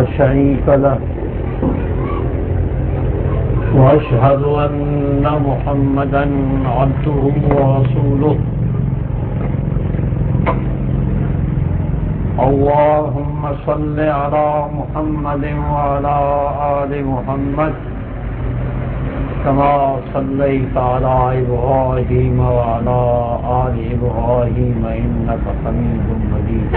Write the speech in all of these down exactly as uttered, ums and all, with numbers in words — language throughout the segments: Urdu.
شريك له وأشهد أن محمدا عبده ورسوله اللهم صل على محمد وعلى آل محمد كما صليت على إبراهيم وعلى آل إبراهيم إنك حميد مجيد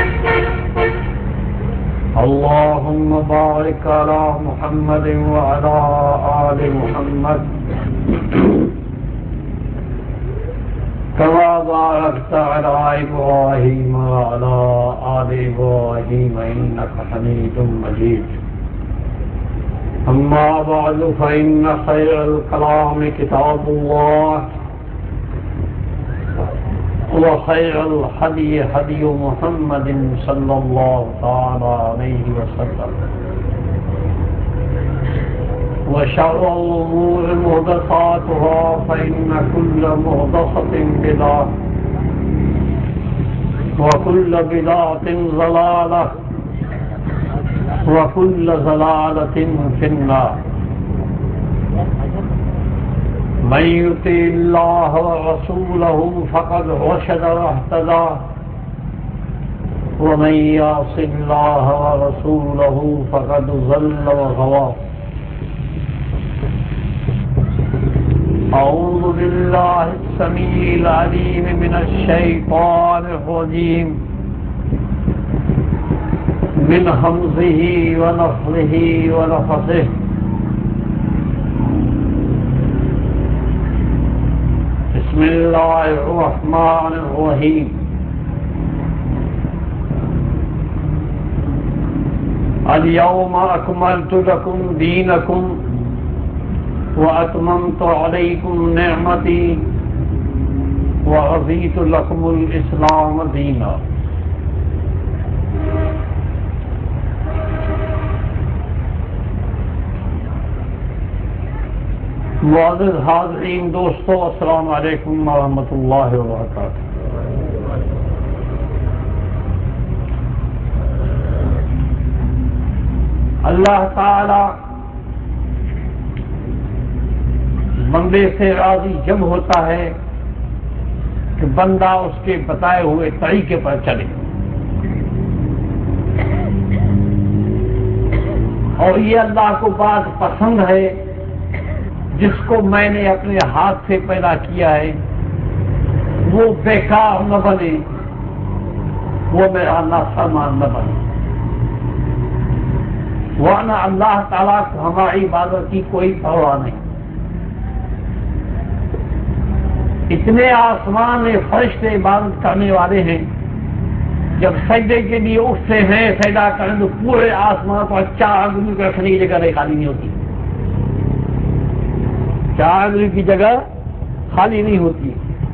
اللهم بارك على محمد وعلى آل محمد كما باركت على إبراهيم وعلى آل إبراهيم إنك حميد مجيد أما بعد فإن خير الكلام كتاب الله وخير الهدي هدي محمد صلى الله تعالى عليه وسلم وشر الأمور محدثاتها فإن كل محدثة بدعة وكل بدعة ضلالة وكل ضلالة في النار من يطع الله ورسوله فقد رشد واهتدى ومن يعص الله ورسوله فقد ضل وغوى أعوذ بالله السميع العليم من الشيطان الرجيم من همزه ونفخه ونفثه بسم الله الرحمن الرحيم اليوم أكملت لكم دينكم وأتممت عليكم نعمتي ورضيت لكم الإسلام دينا معزز حاضرین دوستو السلام علیکم ورحمۃ اللہ وبرکاتہ۔ اللہ تعالی بندے سے راضی جب ہوتا ہے کہ بندہ اس کے بتائے ہوئے طریقے پر چلے، اور یہ اللہ کو بات پسند ہے جس کو میں نے اپنے ہاتھ سے پیدا کیا ہے وہ بیکار نہ بنے، وہ میرا نافرمان نہ بنے، ورنہ اللہ تعالیٰ کو ہماری عبادت کی کوئی پرواہ نہیں۔ اتنے آسمان میں فرشتے عبادت کرنے والے ہیں، جب سجدے کے لیے اٹھتے ہیں سجدہ کریں تو پورے آسمان پر چار آدمی کو رکھنے کی جگہ خالی نہیں ہوتی، چار آدمی کی جگہ خالی نہیں ہوتی۔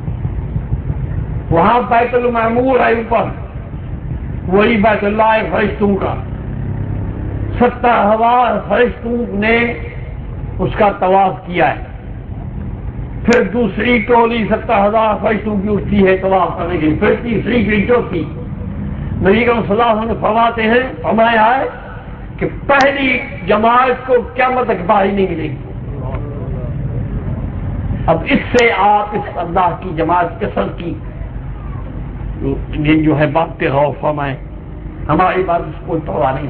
وہاں بیت المعمور ہے اوپر، وہی بیت اللہ ہے فرشتوں کا، ستر ہزار فرشتوں نے اس کا طواف کیا ہے، پھر دوسری ٹولی ستر ہزار فرشتوں کی اٹھتی ہے طواف کرنے کی، پھر تیسری کی چوتھی۔ نبی کریم صلی اللہ علیہ وسلم فرماتے ہیں فرمایا ہے کہ پہلی جماعت کو قیامت تک باری نہیں ملے گی۔ اب اس سے آپ اس اللہ کی جماعت کثرت کی جو ہے بات پہ غور فرمائیں، ہماری بات اس کو توڑا نہیں،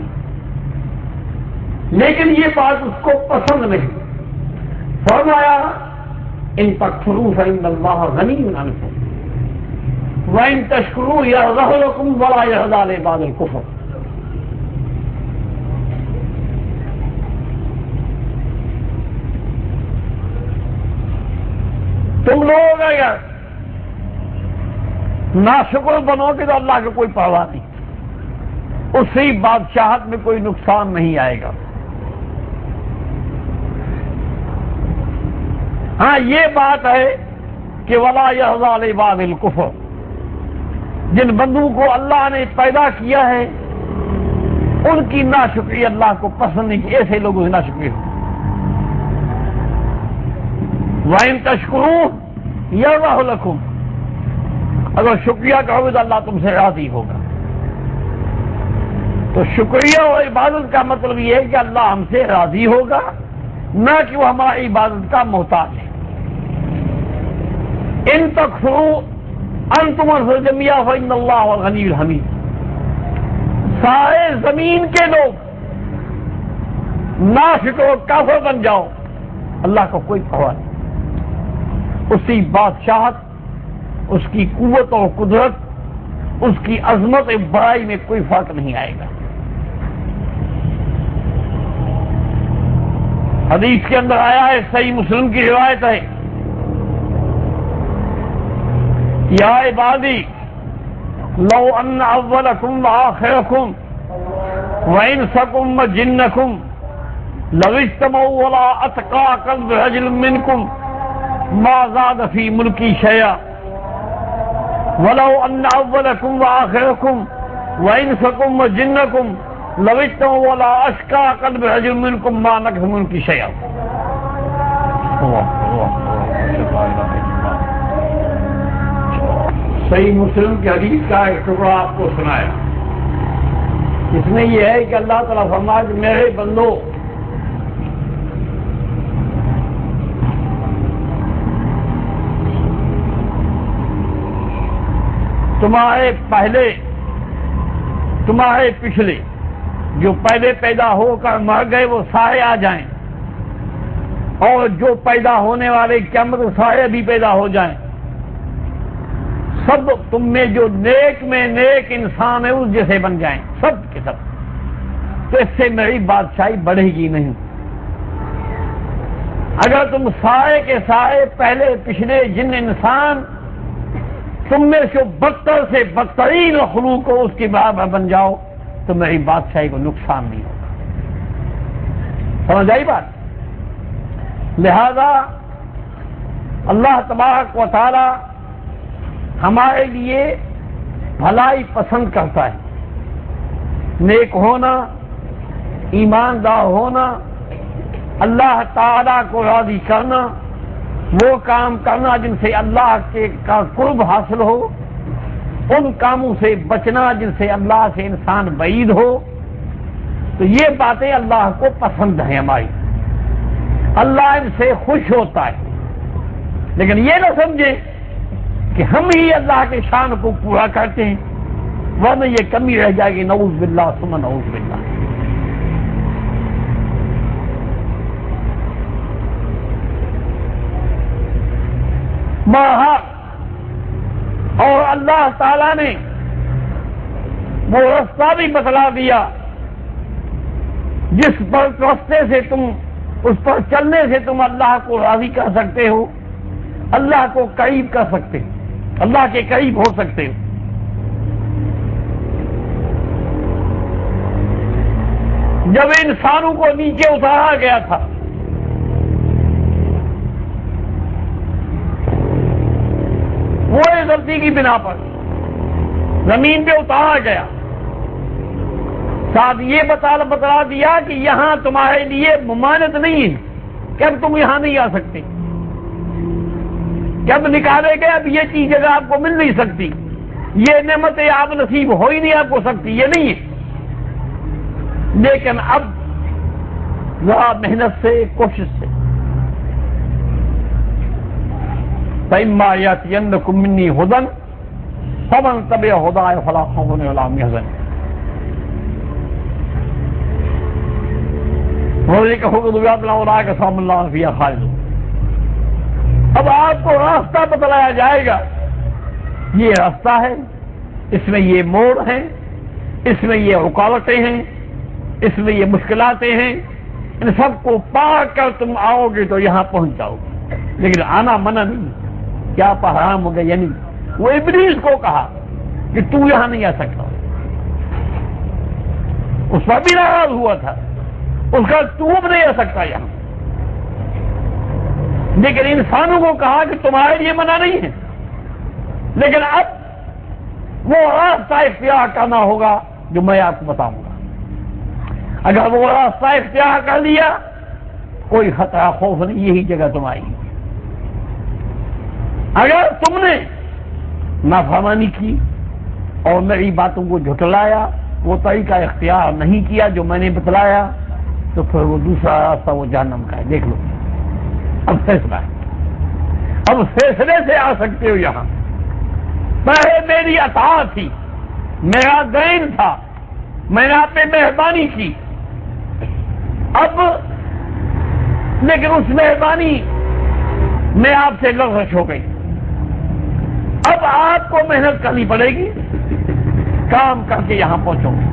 لیکن یہ بات اس کو پسند نہیں۔ فرمایا ان تکفروا فإن اللہ غنی عنکم وإن تشکروا یرضہ لکم ولا یرضی لعباد الکفر۔ تم لوگ اگر ناشکر بنو گے تو اللہ کو کوئی پرواہ نہیں، اس سے بادشاہت میں کوئی نقصان نہیں آئے گا۔ ہاں یہ بات ہے کہ ولا یرضی لعباد الکفر، جن بندوں کو اللہ نے پیدا کیا ہے ان کی ناشکری اللہ کو پسند نہیں، کہ ایسے لوگوں سے ناشکری ہو۔ وَإِن تَشْكُرُوا يَرْضَهُ لَكُمْ، اگر شکریہ کرو تو اللہ تم سے راضی ہوگا۔ تو شکریہ اور عبادت کا مطلب یہ ہے کہ اللہ ہم سے راضی ہوگا، نہ کہ وہ ہماری عبادت کا محتاج ہے۔ ان تکفروا انتم والارض جميعا فإن اللہ هو الغنی الحمید۔ سارے زمین کے لوگ ناشکر و کافر بن جاؤ، اللہ کو کوئی پرواہ نہیں۔ اس کی بادشاہت، اس کی قوت اور قدرت، اس کی عظمت اور بڑائی میں کوئی فرق نہیں آئے گا۔ حدیث کے اندر آیا ہے، صحیح مسلم کی روایت ہے، یا عبادی لو ان اولکم وآخرکم وانسکم وجنکم لو اجتمعوا علی اتقى قلب رجل منکم ما زاد فی ملکی شیئا ولو ان اولکم وآخرکم وانسکم وجنکم لو اجتمعوا علی اشقى قلب رجل منکم ما نقص ملکی شیئا۔ صحیح مسلم کی حدیث کا ایک ٹکڑا آپ کو سنایا، اس میں یہ ہے کہ اللہ تعالیٰ فرمایا کہ میرے بندو، تمہارے پہلے تمہارے پچھلے جو پہلے پیدا ہو کر مر گئے وہ سارے آ جائیں، اور جو پیدا ہونے والے قیامت سارے بھی پیدا ہو جائیں، سب تم میں جو نیک میں نیک انسان ہے اس جیسے بن جائیں، سب کے سب، تو اس سے میری بادشاہی بڑھے گی نہیں۔ اگر تم سارے کے سارے پہلے پچھلے جن انسان تم میں سے بدتر سے بدترین مخلوق کو اس کے برابر بن جاؤ تو میری بادشاہی کو نقصان نہیں ہوگا۔ سمجھ آئی بات؟ لہذا اللہ تبارک و تعالی ہمارے لیے بھلائی پسند کرتا ہے، نیک ہونا، ایماندار ہونا، اللہ تعالی کو راضی کرنا، وہ کام کرنا جن سے اللہ کے کا قرب حاصل ہو، ان کاموں سے بچنا جن سے اللہ سے انسان بعید ہو، تو یہ باتیں اللہ کو پسند ہیں ہماری، اللہ ان سے خوش ہوتا ہے۔ لیکن یہ نہ سمجھے کہ ہم ہی اللہ کے شان کو پورا کرتے ہیں، ورنہ یہ کمی رہ جائے گی، نعوذ باللہ ثم نعوذ باللہ۔ ماہا اور اللہ تعالی نے وہ رستہ بھی بتلا دیا جس پر راستے سے تم اس پر چلنے سے تم اللہ کو راضی کر سکتے ہو، اللہ کو قریب کر سکتے ہو، اللہ کے قریب ہو سکتے ہو۔ جب انسانوں کو نیچے اتارا گیا تھا، وہ غلطی کی بنا پر زمین پہ اتارا گیا، ساتھ یہ بتا بتلا دیا کہ یہاں تمہارے لیے ممانعت نہیں ہے کہ اب تم یہاں نہیں آ سکتے، جب نکالے گئے اب یہ چیز جگہ آپ کو مل نہیں سکتی، یہ نعمتیں آپ نصیب ہو ہی نہیں آپ کو سکتی، یہ نہیں ہے۔ لیکن اب ذرا محنت سے، کوشش سے، فَإِمَّا يَأْتِيَنَّكُم مِّنِّي هُدًى فَمَن تَبِعَ هُدَايَ فَلَا خَوْفٌ عَلَيْهِمْ وَلَا هُمْ يَحْزَنُونَ۔ وَأُولَئِكَ هُمُ الْوَارِثُونَ أُولَئِكَ أَصْحَابُ النَّارِ فِيهَا خَالِدُونَ۔ اب آپ کو راستہ بتلایا جائے گا، یہ راستہ ہے، اس میں یہ موڑ ہیں، اس میں یہ رکاوٹیں ہیں، اس میں یہ مشکلاتیں ہیں، ان سب کو پار کر تم آؤ گے تو یہاں پہنچ جاؤ گے، لیکن آنا منع نہیں، کیا حرام ہو گیا یعنی وہ ابلیس کو کہا کہ تو یہاں نہیں آ سکتا، اس پر بھی ناراض ہوا تھا، اس کا تو اب نہیں آ سکتا یہاں، لیکن انسانوں کو کہا کہ تمہارے لیے منع نہیں ہے، لیکن اب وہ راستہ اختیار کرنا ہوگا جو میں آپ کو بتاؤں گا۔ اگر وہ راستہ اختیار کر لیا کوئی خطرہ خوف نہیں، یہی جگہ تمہاری۔ اگر تم نے نافرمانی کی اور میری باتوں کو جھٹلایا، وہ طریقہ اختیار نہیں کیا جو میں نے بتلایا تو پھر وہ دوسرا راستہ وہ جہنم کا ہے. دیکھ لو اب فیصلہ ہے. اب فیصلے سے آ سکتے ہو یہاں. پہلے میری عطا تھی, میرا دین تھا, میں نے آپ پہ مہربانی کی. اب لیکن اس مہربانی میں آپ سے لغزش ہو گئی. اب آپ کو محنت کرنی پڑے گی, کام کر کے یہاں پہنچو گے.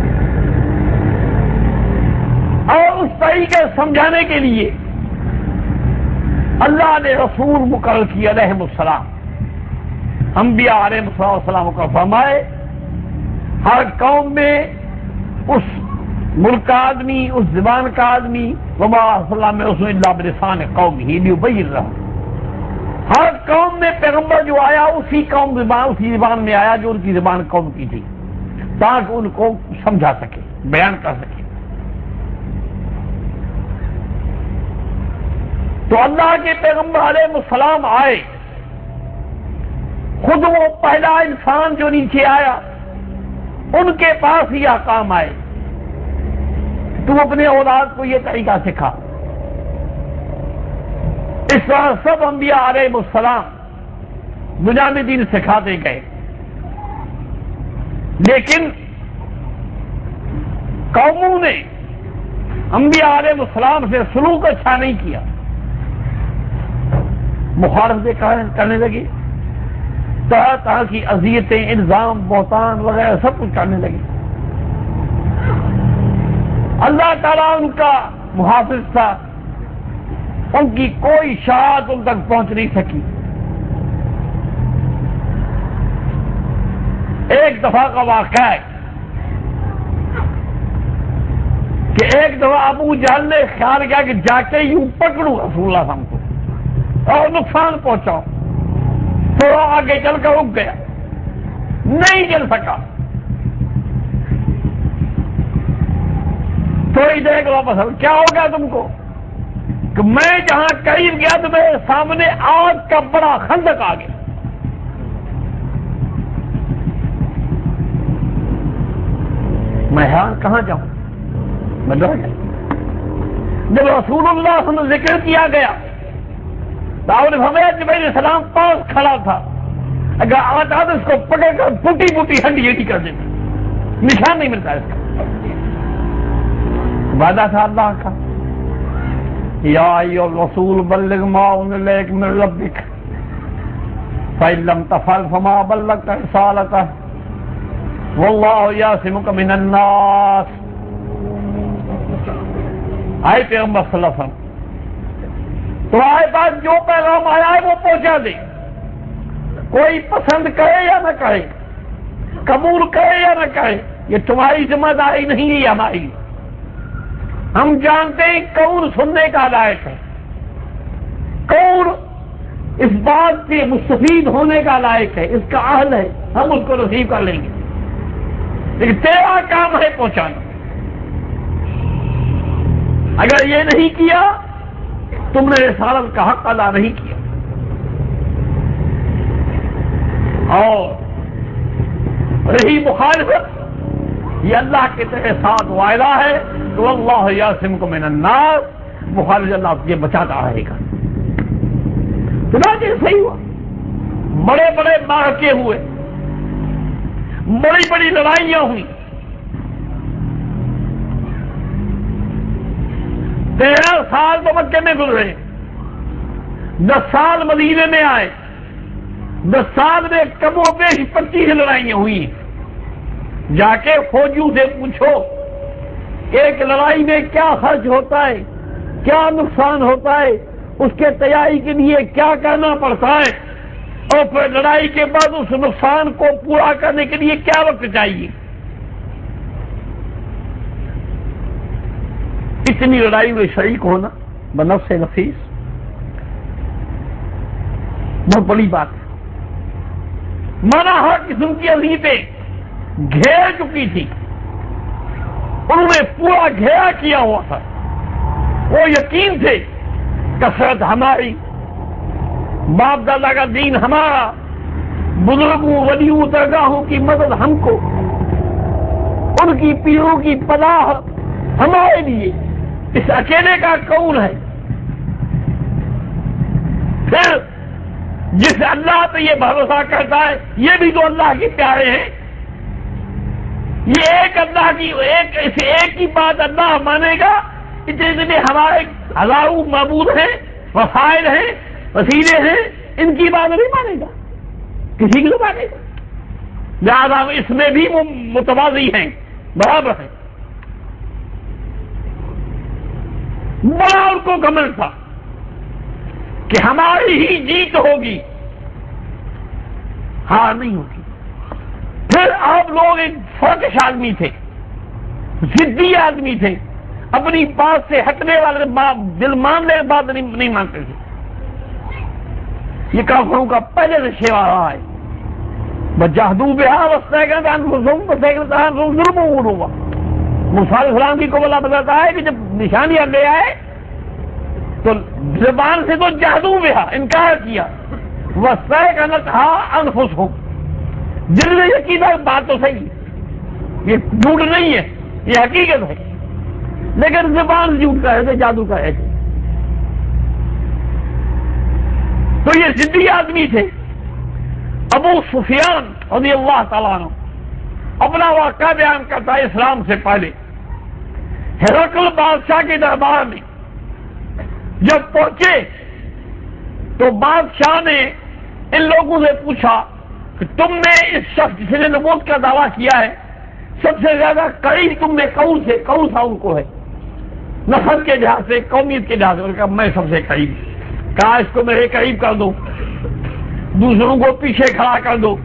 اور اس طریقے سمجھانے کے لیے اللہ نے رسول مقرر کی علیہ السلام. انبیاء علیہ السلام کا فرمائے ہر قوم میں اس ملک کا آدمی, اس زبان کا آدمی, وما صلی اللہ رسول اللہ بلسان قوم ہی لیبین رہا. ہر قوم میں پیغمبر جو آیا اسی قوم زبان اسی زبان میں آیا جو ان کی زبان قوم کی تھی, تاکہ ان کو سمجھا سکے, بیان کر سکے. تو اللہ کے پیغمبر علیہ السلام آئے, خود وہ پہلا انسان جو نیچے آیا ان کے پاس ہی احکام آئے. تم اپنے اولاد کو یہ طریقہ سکھا. اس طرح سب انبیاء علیہ السلام دنیا میں دین سکھاتے گئے, لیکن قوموں نے انبیاء علیہ السلام سے سلوک اچھا نہیں کیا, مخالفتیں کرنے لگی, طرح طرح کی اذیتیں, الزام, بہتان وغیرہ سب کچھ کرنے لگی. اللہ تعالیٰ ان کا محافظ تھا, ان کی کوئی شاعت ان تک پہنچ نہیں سکی. ایک دفعہ کا واقعہ ہے کہ ایک دفعہ ابو جہل نے خیال کیا کہ جا کے یوں پکڑوں رسول اللہ صلی اللہ علیہ وسلم کو اور نقصان پہنچاؤ. تھوڑا آگے چل کر رک گیا, نہیں چل سکا. تھوڑی دیر کے واپس آ, کیا ہو گیا تم کو؟ کہ میں جہاں قریب گیا تو میرے سامنے آگ کا بڑا خندق آ گیا. میں حیران کہاں جاؤں, میں ڈر گیا. جب رسول اللہ صلی اللہ علیہ وسلم ذکر کیا گیا تو آپ نے فرمایا کہ میرے سلام پاس کھڑا تھا, اگر آتا تو اس کو پکڑ کر پوٹی پوٹی ہڈی ہڈی کر دیتا, نشان نہیں ملتا اس کا. وعدہ تھا اللہ کا, یا ایھا الرسول بلغ ما انزل الیک من ربک فإن لم تفعل فما بلغت رسالته واللہ یعصمک من الناس. آئے پیغمبر صلی اللہ علیہ وسلم, تمہارے پاس جو پیغام آیا ہے وہ پہنچا دے, کوئی پسند کرے یا نہ کرے, قبول کرے یا نہ کرے, یہ تمہاری ذمہ داری نہیں ہے, ہماری. ہم جانتے ہیں کون سننے کا لائق ہے, کون اس بات سے مستفید ہونے کا لائق ہے, اس کا اہل ہے, ہم اس کو نصیب کر لیں گے. لیکن تیرا کام ہے پہنچانا. اگر یہ نہیں کیا تم نے رسالت کا حق ادا نہیں کیا. اور رہی مخالفت, یہ اللہ کے تیرے ساتھ وعدہ ہے تو اللہ یعصمک من الناس, مخالفت اللہ تجھے بچاتا رہے گا. چنانچہ صحیح ہوا, بڑے بڑے معرکے ہوئے, بڑی بڑی لڑائیاں ہوئی. تیرہ سال تو مکے میں گزرے, دس سال مدینے میں آئے, دس سال میں کم و بیش پچیس لڑائیاں ہوئی. جا کے فوجیوں سے پوچھو ایک لڑائی میں کیا خرچ ہوتا ہے, کیا نقصان ہوتا ہے, اس کے تیاری کے لیے کیا کرنا پڑتا ہے, اور پھر لڑائی کے بعد اس نقصان کو پورا کرنے کے لیے کیا وقت چاہیے. اتنی لڑائی میں شریک ہونا بنفس نفیس بہت بڑی بات ہے. مانا ہر قسم کی اذیتیں گھیر چکی تھی, انہوں نے پورا گھیرا کیا ہوا تھا. وہ یقین تھے کثرت ہماری, باپ دادا کا دین ہمارا, بزرگوں ولیوں درگاہوں کی مدد ہم کو. ان کی پیروں کی پناہ ہمارے لیے اس اکیلے کا کون ہے؟ پھر جس اللہ پہ یہ بھروسہ کرتا ہے یہ بھی تو اللہ کے پیارے ہیں. یہ ایک اللہ کی ایک اسے ایک کی بات اللہ مانے گا. اتنے اتنے ہمارے ہزاروں معبود ہیں، وسائل ہیں، وسیلے ہیں، ان کی بات نہیں مانے گا، کسی کی تو مانے گا. لہٰذا اس میں بھی وہ متوازی ہیں، برابر ہیں. بڑا ان کو گمن تھا کہ ہماری ہی جیت ہوگی، ہار نہیں ہوگی. پھر آپ لوگ ایک فرقش آدمی تھے، ضدی آدمی تھے، اپنی بات سے ہٹنے والے، دل ماننے کے بعد نہیں, نہیں مانتے تھے. یہ کافروں کا پہلے سے شیوا رہا ہے. بجہدوا بہا واستيقنت انفسهم فاستيقنتها ظلما وعلوا. موسیٰ علیہ السلام کی کو اللہ بتاتا ہے کہ جب نشانیاں لے آئے تو زبان سے تو جہدوا بہا انکار کیا، واستيقنتها انفسهم دل نے یہ کیا بات تو صحیح، یہ جھوٹ نہیں ہے، یہ حقیقت ہے، لیکن زبان جھوٹ کا ہے، جادو کا ہے. تو یہ ضدی آدمی تھے. ابو سفیان رضی اللہ تعالیٰ عنہ اپنا واقعہ بیان کرتا ہے اسلام سے پہلے. ہرقل بادشاہ کے دربار میں جب پہنچے تو بادشاہ نے ان لوگوں سے پوچھا کہ تم نے اس شخص جس نے نبوت کا دعویٰ کیا ہے سب سے زیادہ قریب تم نے کون سے کون سا ان کو ہے؟ نسل کے لحاظ سے، قومیت کے لحاظ سے. کہا میں سب سے قریب. کہا اس کو میرے قریب کر دو، دوسروں کو پیچھے کھڑا کر دو.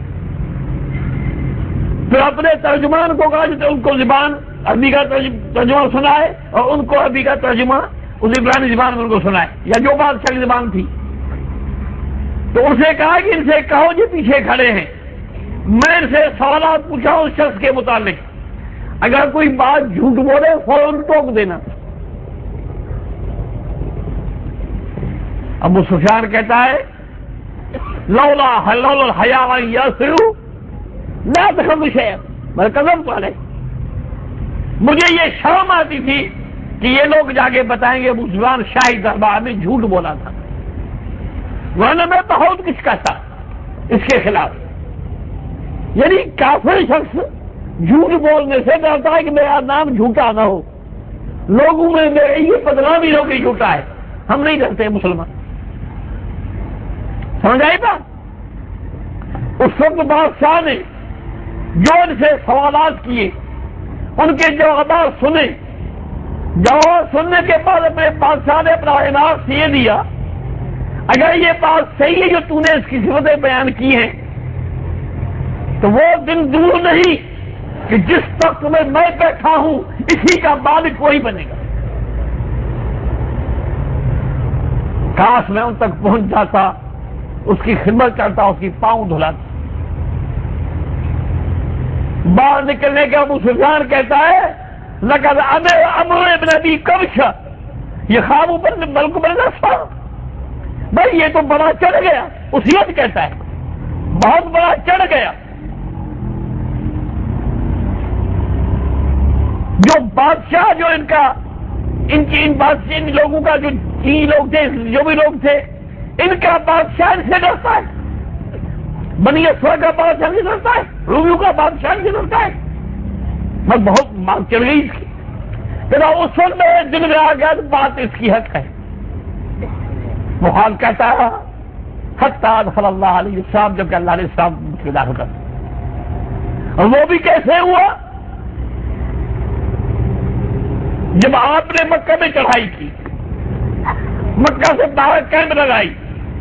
پھر اپنے ترجمان کو کہا جو ان کو زبان عربی کا ترجمہ سنائے اور ان کو عربی کا ترجمہ اس عبرانی زبان میں ان کو سنائے یا جو بادشاہ کی زبان تھی. تو اسے کہا کہ ان سے کہو جو پیچھے کھڑے ہیں میں ان سے سوالات پوچھا اس شخص کے متعلق، اگر کوئی بات جھوٹ بولے فوراً ٹوک دینا. ابو سفیان کہتا ہے لولا لولا الحیا یاسرو لا تخذوا شیئا بل کذبت علیہ. مجھے یہ شرم آتی تھی کہ یہ لوگ جا کے بتائیں گے ابو سفیان شاہی دربار میں جھوٹ بولا تھا، ورنہ میں بہت کچھ کہتا اس کے خلاف. یعنی کافر شخص جھوٹ بولنے سے ڈرتا ہے کہ میرا نام جھوٹا نہ ہو، لوگوں میں میرے یہ بدنامی ہو کہ جھوٹا ہے. ہم نہیں ڈرتے مسلمان. سمجھ آئی بات؟ اس وقت بادشاہ نے جو ان سے سوالات کیے ان کے جوابات سنے. جواب سننے کے بعد اپنے بادشاہ نے اپنا عنایت یہ دیا اگر یہ بات صحیح ہے جو تو نے اس کی صفتیں بیان کی ہیں تو وہ دن دور نہیں کہ جس تخت میں میں بیٹھا ہوں اسی کا مالک وہی بنے گا. کاش میں ان تک پہنچ جاتا، اس کی خدمت کرتا، اس کی پاؤں دھلاتا. باہر نکلنے کے ابو سفیان کہتا ہے لقد امر امر ابن ابی کبشہ یہ خواب بن ملک بن نصر. بھائی یہ تو بڑا چڑھ گیا، اسیت کہتا ہے بہت بڑا چڑھ گیا. جو بادشاہ جو ان کا ان کی ان بادشاہ ان لوگوں کا جو چینی لوگ تھے جو بھی لوگ تھے ان کا بادشاہ ان سے ڈرتا ہے. بنی اسفر کا بادشاہ سے ڈرتا ہے، رومیوں کا بادشاہ سے ڈرتا ہے. میں بہت مانگ چل گئی اس کی. پھر اس وقت میں دل میں آ گیا بات اس کی حق ہے. بخار کہتا ہے حتی دخل اللہ علیہ السلام جبکہ اللہ علیہ السلام کے داخل کر. اور وہ بھی کیسے ہوا؟ جب آپ نے مکہ میں چڑھائی کی، مکہ سے باہر کیمپ لگائی،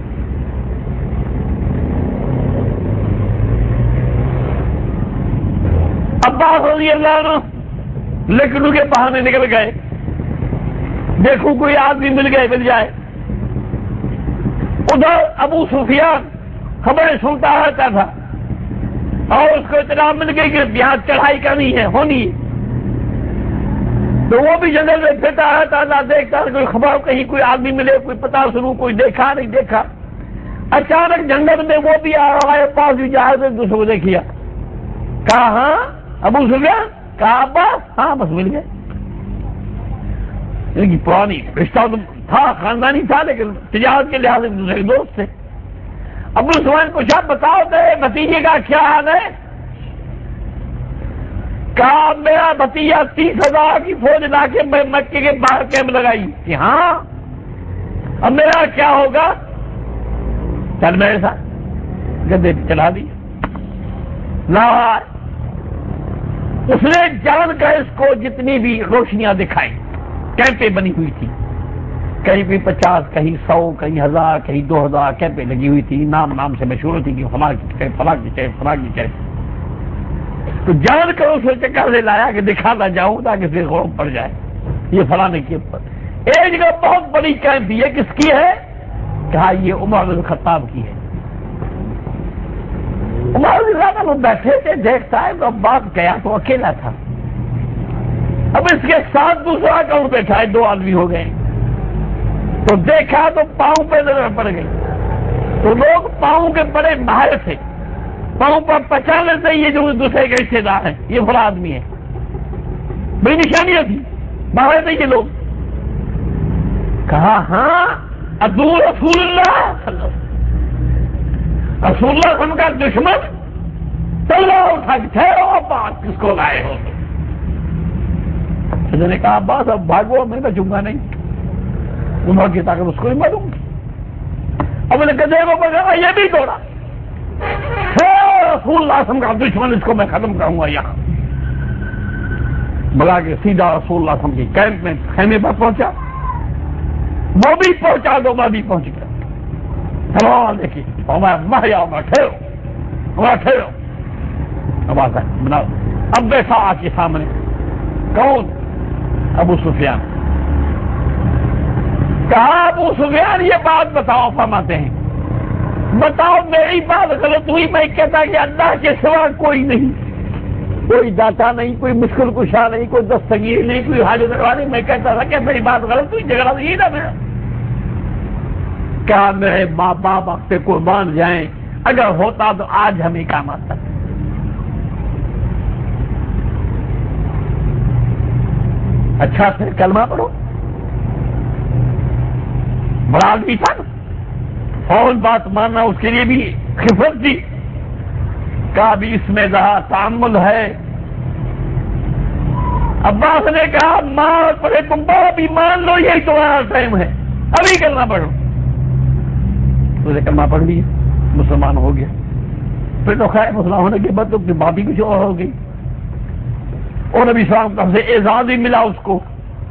عباس رضی اللہ عنہ لکڑوں کے بہانے نکل گئے، دیکھو کوئی آدمی مل گئے مل جائے. ادھر ابو سفیان خبریں سنتا رہتا تھا اور اس کو اطلاع مل گئی کہ یہاں چڑھائی کرنی ہے ہونی ہے. تو وہ بھی جنگل میں پھرتا رہتا تھا، دیکھتا کوئی خبر کہیں کوئی آدمی ملے، کوئی پتا سنوں، کوئی دیکھا نہیں دیکھا. اچانک جنگل میں وہ بھی آ رہا ہے، پاس بھی جہاز ایک دوسرے کو دیکھیا. کہا ہاں ابو سفیان کہا عباس ہاں بس مل گئے. ان کی پرانی رشتہ تو تھا، خاندانی تھا، لیکن تجارت کے لحاظ سے دوسرے دوست تھے. ابو سفیان کو شاہ بتاؤ تیرے بھتیجے کا کیا حال ہے؟ کہا میرا بھتیجا تیس ہزار کی فوج لا کے میں مکے کے باہر کیمپ لگائی کہ ہاں اب میرا کیا ہوگا؟ چل میرے ساتھ. گدے پہ چلا دی. لاہور اس نے جان کر اس کو جتنی بھی روشنیاں دکھائی. کیمپیں بنی ہوئی تھی، کہیں بھی پچاس، کہیں سو، کہیں ہزار، کہیں دو ہزار کیمپیں لگی ہوئی تھی. نام نام سے مشہور تھی کہ فلاں کی چاہے فلاں کی چاہے فلاں کی چاہے. تو جان کر اسے چکر سے لایا کہ دکھاتا جاؤں تاکہ پھر غور پڑ جائے یہ فلانے کے اوپر. ایک جگہ بہت بڑی کیمپ یہ کس کی ہے؟ کہا یہ عمر بن الخطاب کی ہے. عمر بن الخطاب بیٹھے تھے، دیکھتا ہے تو عباس گیا تو اکیلا تھا. اب اس کے ساتھ دوسرا کون بیٹھا ہے؟ دو آدمی ہو گئے. تو دیکھا تو پاؤں پہ نظر پڑ گئی. تو لوگ پاؤں کے بڑے ماہر تھے، پاؤں پر پہچانے سے یہ جو دوسرے کے رشتے دار ہیں یہ بڑا آدمی ہے. بڑی نشانیاں تھی، ماہر تھے یہ لوگ. کہا ہاں ابو رسول اللہ صلی اللہ علیہ وسلم، رسول اللہ ہم کا دشمن. چلو اٹھا کے ٹھہرو عباس کس کو لائے ہو؟ نے کہا عباس اب بھاگو، میں تو چونگا نہیں، عمر کی طاقت اس کو ہی ماروں گی. اب نے گدھے کو پکڑا، یہ بھی دوڑا. رسول اللہ ہم کا دشمن، اس کو میں ختم کروں گا. یہاں بلا کے سیدھا رسول اللہ ہم کے کیمپ میں خیمے پر پہنچا. وہ بھی پہنچا دو میں بھی پہنچ گیا. چلو دیکھیے عمر یا عمر ٹھہرو، عمر ٹھہرو. اب بناؤ. اب بیٹھا آ کے سامنے. کون؟ ابو سفیان. کہا ابو سفیان یہ بات بتاؤ. فرماتے ہیں بتاؤ میری بات غلط ہوئی؟ میں کہتا کہ اللہ کے سوا کوئی نہیں، کوئی داتا نہیں، کوئی مشکل کشا نہیں، کوئی دستگیر نہیں، کوئی حاجت روا نہیں. میں کہتا تھا کہ میری بات غلط ہوئی، جھگڑا نہیں تھا میرا. کہا میرے ماں باپ آپ پہ قربان جائیں، اگر ہوتا تو آج ہمیں کام آتا. اچھا پھر کلمہ پڑھو. بڑا آدمی تھا نا، فوراً بات ماننا اس کے لیے بھی خفت تھی. کہا بھی اس میں ذرا تعامل ہے. عباس نے کہا ماں پڑھے تم بڑا بھی مان لو، یہی تمہارا ٹائم ہے، ابھی کلمہ پڑھو. تو نے کلمہ پڑھ لیا، مسلمان ہو گیا. پھر تو خیر مسلمان ہونے کے بعد تو بات ہی کچھ اور ہو گئی. اور نبی صاحب کا سے اعزاز بھی ملا اس کو.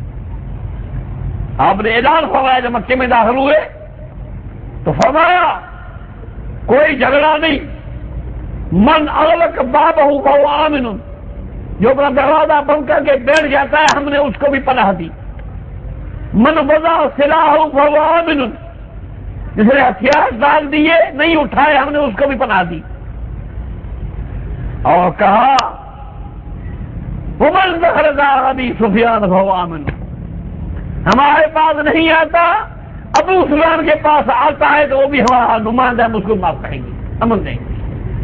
آپ نے اعلان فرمایا جب مکے میں داخل ہوئے تو فرمایا کوئی جھگڑا نہیں. من اغلق بابہ فہو آمن، جو اپنا دروازہ بند کر کے بیٹھ جاتا ہے ہم نے اس کو بھی پناہ دی. من وضع سلاحہ فہو آمن، جس نے ہتھیار ڈال دیے نہیں اٹھائے ہم نے اس کو بھی پناہ دی. اور کہا ومن دخل دار ابی سفیان فہو آمن، ہمارے پاس نہیں آتا، ابو سفیان کے پاس آتا ہے تو وہ بھی ہمارا نمائندہ، ہم اس کو معاف کریں گے، امن دیں گے.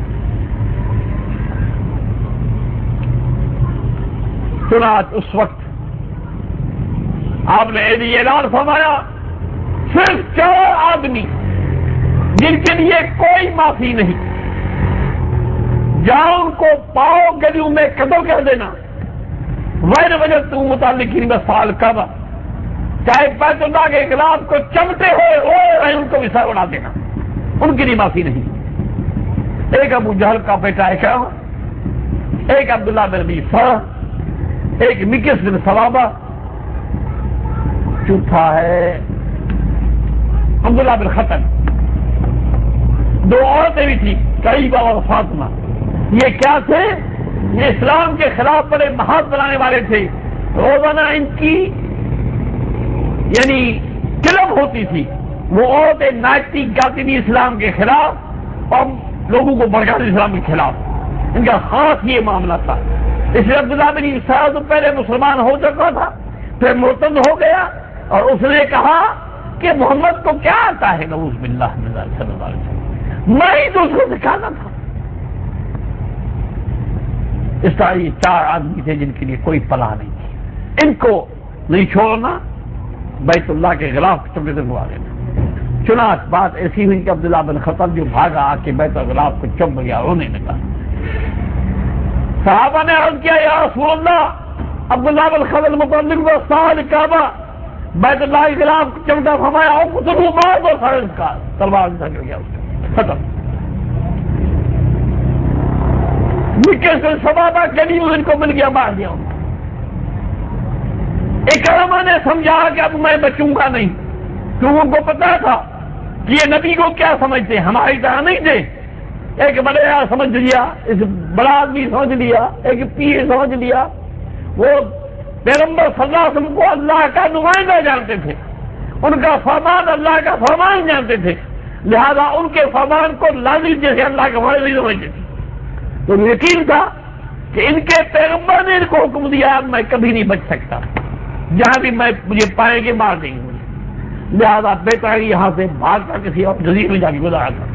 چنانچہ اس وقت آپ نے یہ اعلان فرمایا صرف چار آدمی جن کے لیے کوئی معافی نہیں، جہاں ان کو پاؤ گلیوں میں قتل کر دینا، غیر وجہ تو متعلقین بسال کعبہ، چاہے بیت اللہ کے خلاف کو چمٹے ہوئے ہوئے ان کو بھی سر اڑا دینا، ان کی بھی معافی نہیں. ایک ابو جہل کا بیٹا اکرمہ، ایک عبداللہ بن ابی سرح، ایک مکس بن ثوابہ، چوتھا ہے عبداللہ بن ختن. دو عورتیں بھی تھیں قریبہ اور فاطمہ. یہ کیا تھے؟ یہ اسلام کے خلاف بڑے محاذ بنانے والے تھے. روزانہ ان کی یعنی کلب ہوتی تھی، وہ عورتیں ناچتی گاتی تھی اسلام کے خلاف اور لوگوں کو بھڑکاتی اسلام کے خلاف. ان کا خاص یہ معاملہ تھا. اس لیے عبداللہ بن سرح تو پہلے مسلمان ہو چکا تھا، پھر مرتد ہو گیا اور اس نے کہا کہ محمد کو کیا آتا ہے، نعوذ باللہ من ذالک صلی اللہ علیہ وسلم، میں ہی دوسروں سے سکھانا تھا. اس طرح یہ چار آدمی تھے جن کے لیے کوئی پناہ نہیں تھی. ان کو نہیں چھوڑنا، بیت اللہ کے غلاف چمڑے سے منوا دینا. چنانچہ بات ایسی ہوئی کہ عبداللہ بن خطب جو بھاگا آ کے بیت الغلاف کو چم گیا، رونے لگا. صحابہ نے عرض کیا یا رسول اللہ، عبداللہ بن خطب متعلق و سال کعبہ بیت اللہ کے غلاف کو چمٹا فرمایا اور کچھ مار دو سر اس کا، تلوار سے گر گیا اس کا، ختم. نکل سے سبابہ کبھی ان کو مل گیا، مار دیا. اکرمہ نے سمجھا کہ اب میں بچوں گا نہیں، کیونکہ ان کو پتا تھا کہ یہ نبی کو کیا سمجھتے ہیں، ہماری طرح نہیں تھے. ایک بڑے سمجھ لیا، اس بڑا آدمی سمجھ لیا، ایک پیر سمجھ لیا. وہ پیغمبر صلی اللہ علیہ وسلم کو اللہ کا نمائندہ جانتے تھے، ان کا فرمان اللہ کا فرمان جانتے تھے، لہذا ان کے فرمان کو لازم جیسے اللہ کا فرمان نہیں سمجھتے تھے. تو یقین تھا کہ ان کے پیغمبر نے ان کو حکم دیا میں کبھی نہیں بچ سکتا، جہاں بھی میں مجھے پائیں گے مار دیں گے مجھے، لہذا بہتر ہے یہاں سے بھاگ کر کسی اور جزیرے میں جا کے گزارا تھا.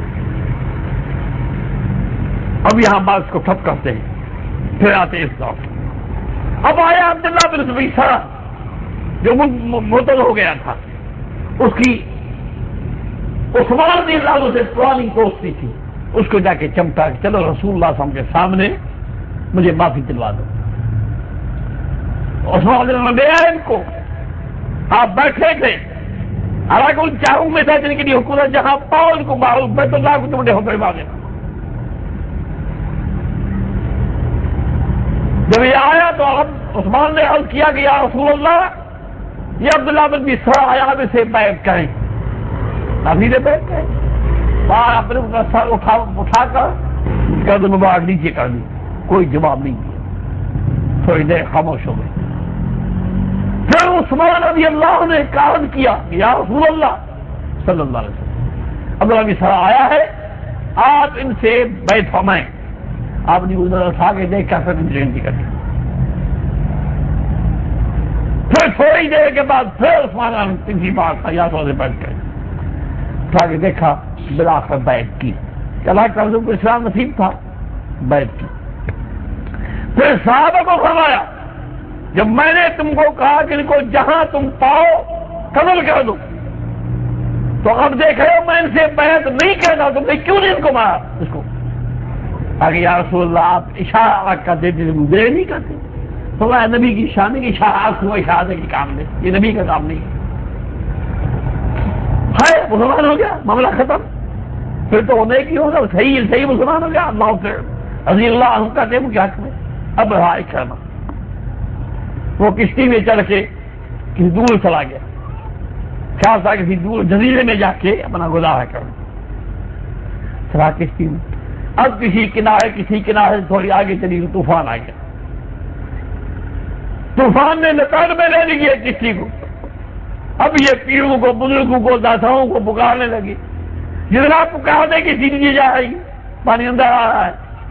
اب یہاں بات کو ٹھپ کرتے ہیں، پھر آتے ہیں اس دور. اب آیا عبداللہ بن سبیسہ جو معتل ہو گیا تھا، اس کی عثمان رضی اللہ عنہ سے پرانی دوستی تھی، اس کو جا کے چمٹا کہ چلو رسول اللہ صلی اللہ علیہ وسلم کے سامنے مجھے معافی دلوا دو. عثمان رضی اللہ عنہ لے آئے ان کو، آپ بیٹھے تھے، حالانکہ ان چاروں میں تھا جن کے لیے حکومت جہاں پاؤ ان کو مارو، بیت اللہ کو چمٹے ہوتے مار دینا. جب یہ آیا تو عثمان نے عرض کیا کہ یا رسول اللہ، یہ عبداللہ بن بسرا آیا ہم اسے بیعت کریں. نبی نے بیعت کریں، باہر اپنے سر اٹھا اٹھا کر گرد مبارک نیچے کر دی، کوئی جواب نہیں دیا. تھوڑی دیر خاموش ہو گئے. پھر عثمان رضی اللہ نے کارن کیا کہ یا رسول اللہ صلی اللہ علیہ وسلم، عبداللہ بن بسرا آیا ہے، آپ ان سے بیعت فرمائیں. آپ نے ادھر اٹھا کے دیکھا، پھر جینتی کر دی. پھر تھوڑی دیر کے بعد پھر عثمان تیسری بار تھا یا تو سے بیٹھ کر اٹھا کے دیکھا، بلاخر بیعت کی. اللہ کا رسول کو اسلام نصیب تھا، بیعت کی. پھر صحابہ کو فرمایا جب میں نے تم کو کہا کہ ان کو جہاں تم پاؤ قتل کر دو، تو اب دیکھ رہے ہو میں ان سے بیعت نہیں کرتا، تم نے کیوں نہیں ان کو مارا؟ اس کو آگے یا رسول اللہ آپ اشارہ کر دیتے دیر نہیں کرتے. تو میں نبی کی شان کی اشارہ کو اشارے کی کام دے، یہ نبی کا کام نہیں ہے. مسلمان ہو گیا، معاملہ ختم. پھر تو ہونے کی ہوگا صحیح صحیح مسلمان ہو گیا. اللہ پھر رضی اللہ عنہ کا دے مجھے حق میں اب رہائی کرنا. وہ کشتی میں چڑھ کے کسی دور چلا گیا، خیال تھا کسی دور جزیرے میں جا کے اپنا گزارا کرنا. چلا کشتی میں، اب کسی کنارے کسی کنارے تھوڑی آگے چلی تو طوفان آ گیا. طوفان نے لپیٹ میں لے لی ہے کشتی کو. اب یہ پیروں کو، بزرگوں کو، داتاؤں کو پکارنے لگی، جتنا پکارنے کی زندگی جا رہی، پانی اندر آ رہا ہے.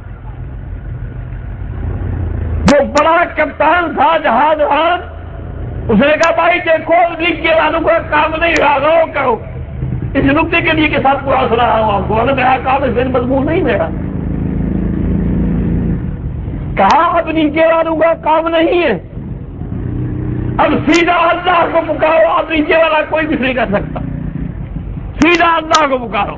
جو بڑا کپتان تھا جہاز ران، اس نے کہا بھائی دیکھو نیچے والوں کا کام نہیں رہا، رو کرو. اس نقطے کے لیے کے ساتھ پورا سنا رہا ہوں آپ کو، میرا کام اس دن مضمون نہیں میرا. کہا اب نیچے والوں کا کام نہیں ہے، اب سیدھا اللہ کو پکارو. اب نیچے والا کوئی بھی نہیں کر سکتا، سیدھا اللہ کو پکارو.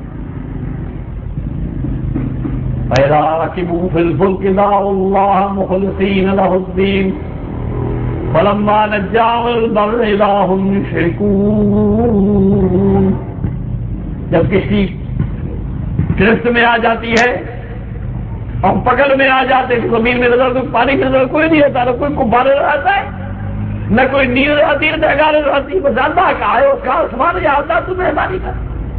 فَإِذَا رَكِبُوا فِي الْفُلْكِ دَعَوُا اللَّهَ مُخْلِصِينَ لَهُ الدِّينَ فَلَمَّا نَجَّاهُمْ إِلَى الْبَرِّ إِذَا هُمْ يُشْرِكُونَ. جب کشتی گرفت میں آ جاتی ہے اور پکڑ میں آ جاتے ہیں، زمین میں نظر کوئی، پانی کی نظر کوئی نہیں رہتا، نہ کوئی کبارے رہتا ہے، نہ کوئی نیند آتی ہے، نہ گانے آتی. بس اللہ کا ہے، اس کا آسمان یا اللہ تو مہربانی کر.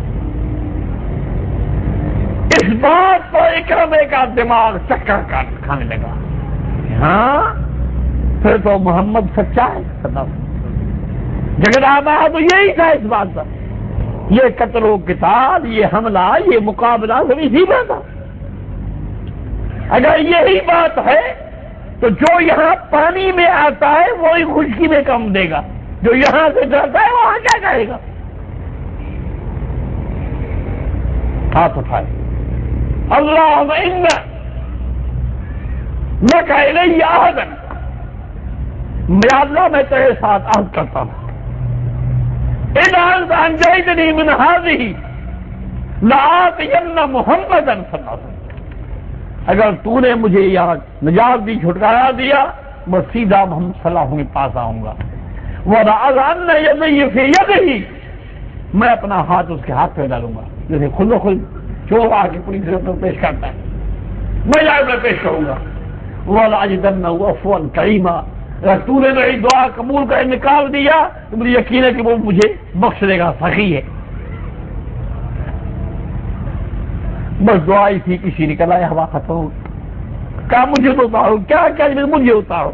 اس بات پر اکرمے کا دماغ چکر کھانے لگا. ہاں پھر تو محمد سچا ہے، جھگڑا میں تو یہی تھا اس بات پر. یہ قتل و قتال، یہ حملہ، یہ مقابلہ سب اسی میں تھا. اگر یہی بات ہے تو جو یہاں پانی میں آتا ہے وہی خشکی میں کم دے گا، جو یہاں سے ڈرتا ہے وہاں کیا کرے گا؟ ہاتھ اٹھائے اللہم ان لک الی عہدا، یا اللہ میں تیرے ساتھ عہد کرتا ہوں، اذا انت انجیتنی من هذه لآتین محمدا صلی اللہ علیہ وسلم، اگر تو نے مجھے یہاں نجات دی، چھٹکارا دیا، میں سیدھا محمد صلی اللہ علیہ وسلم کے پاس آؤں گا، وَلَأَضَعَنَّ يَدَيَّ فِي يَدِهِ، میں اپنا ہاتھ اس کے ہاتھ پہ ڈالوں گا، جیسے خود بخود چور آ کے پولیس کو پیش کرتا ہے، میں جا کے پیش کروں گا، وَلَأَجِدَنَّهُ عَفْوًا كَرِيمًا، اگر تو نے میری دعا قبول کر نکال دیا تو مجھے یقین ہے کہ وہ مجھے بخش دے گا، سخی ہے۔ بس دعا ہی تھی، کسی نکل آیا، ہوا ختم ہو، کہا مجھے تو اتارو، کیا کیا مجھے اتارو،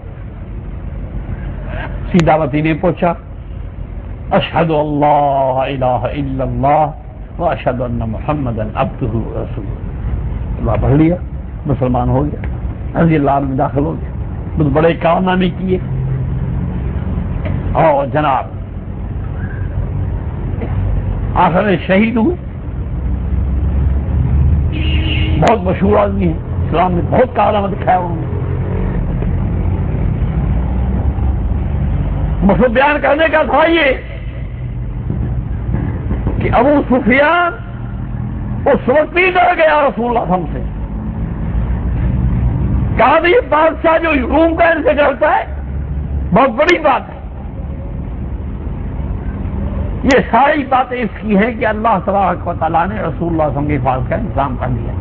سیدھا مدینے پہنچا، اشہد اللہ الہ الا اللہ واشہد ان محمدا عبدہ ورسولہ، اللہ پڑھ لیا، مسلمان ہو گیا، رضی اللہ عنہ میں داخل ہو گیا، بہت بڑے کارنامے کیے۔ اور جناب آخر میں شہید ہوں، بہت مشہور آدمی ہے، اسلام نے بہت کارنامہ دکھایا انہوں نے۔ مطلب بیان کرنے کا تھا یہ کہ ابو سفیان اس وقت ہی ڈر گیا رسول اللہ صلی اللہ علیہ وسلم سے، کہا کہ یہ بادشاہ جو روم کا ان سے ڈرتا ہے بہت بڑی بات ہے۔ یہ ساری باتیں اس کی ہیں کہ اللہ تبارک و تعالیٰ نے رسول اللہ صلی اللہ علیہ وسلم کی حفاظت کا انتظام کر دیا۔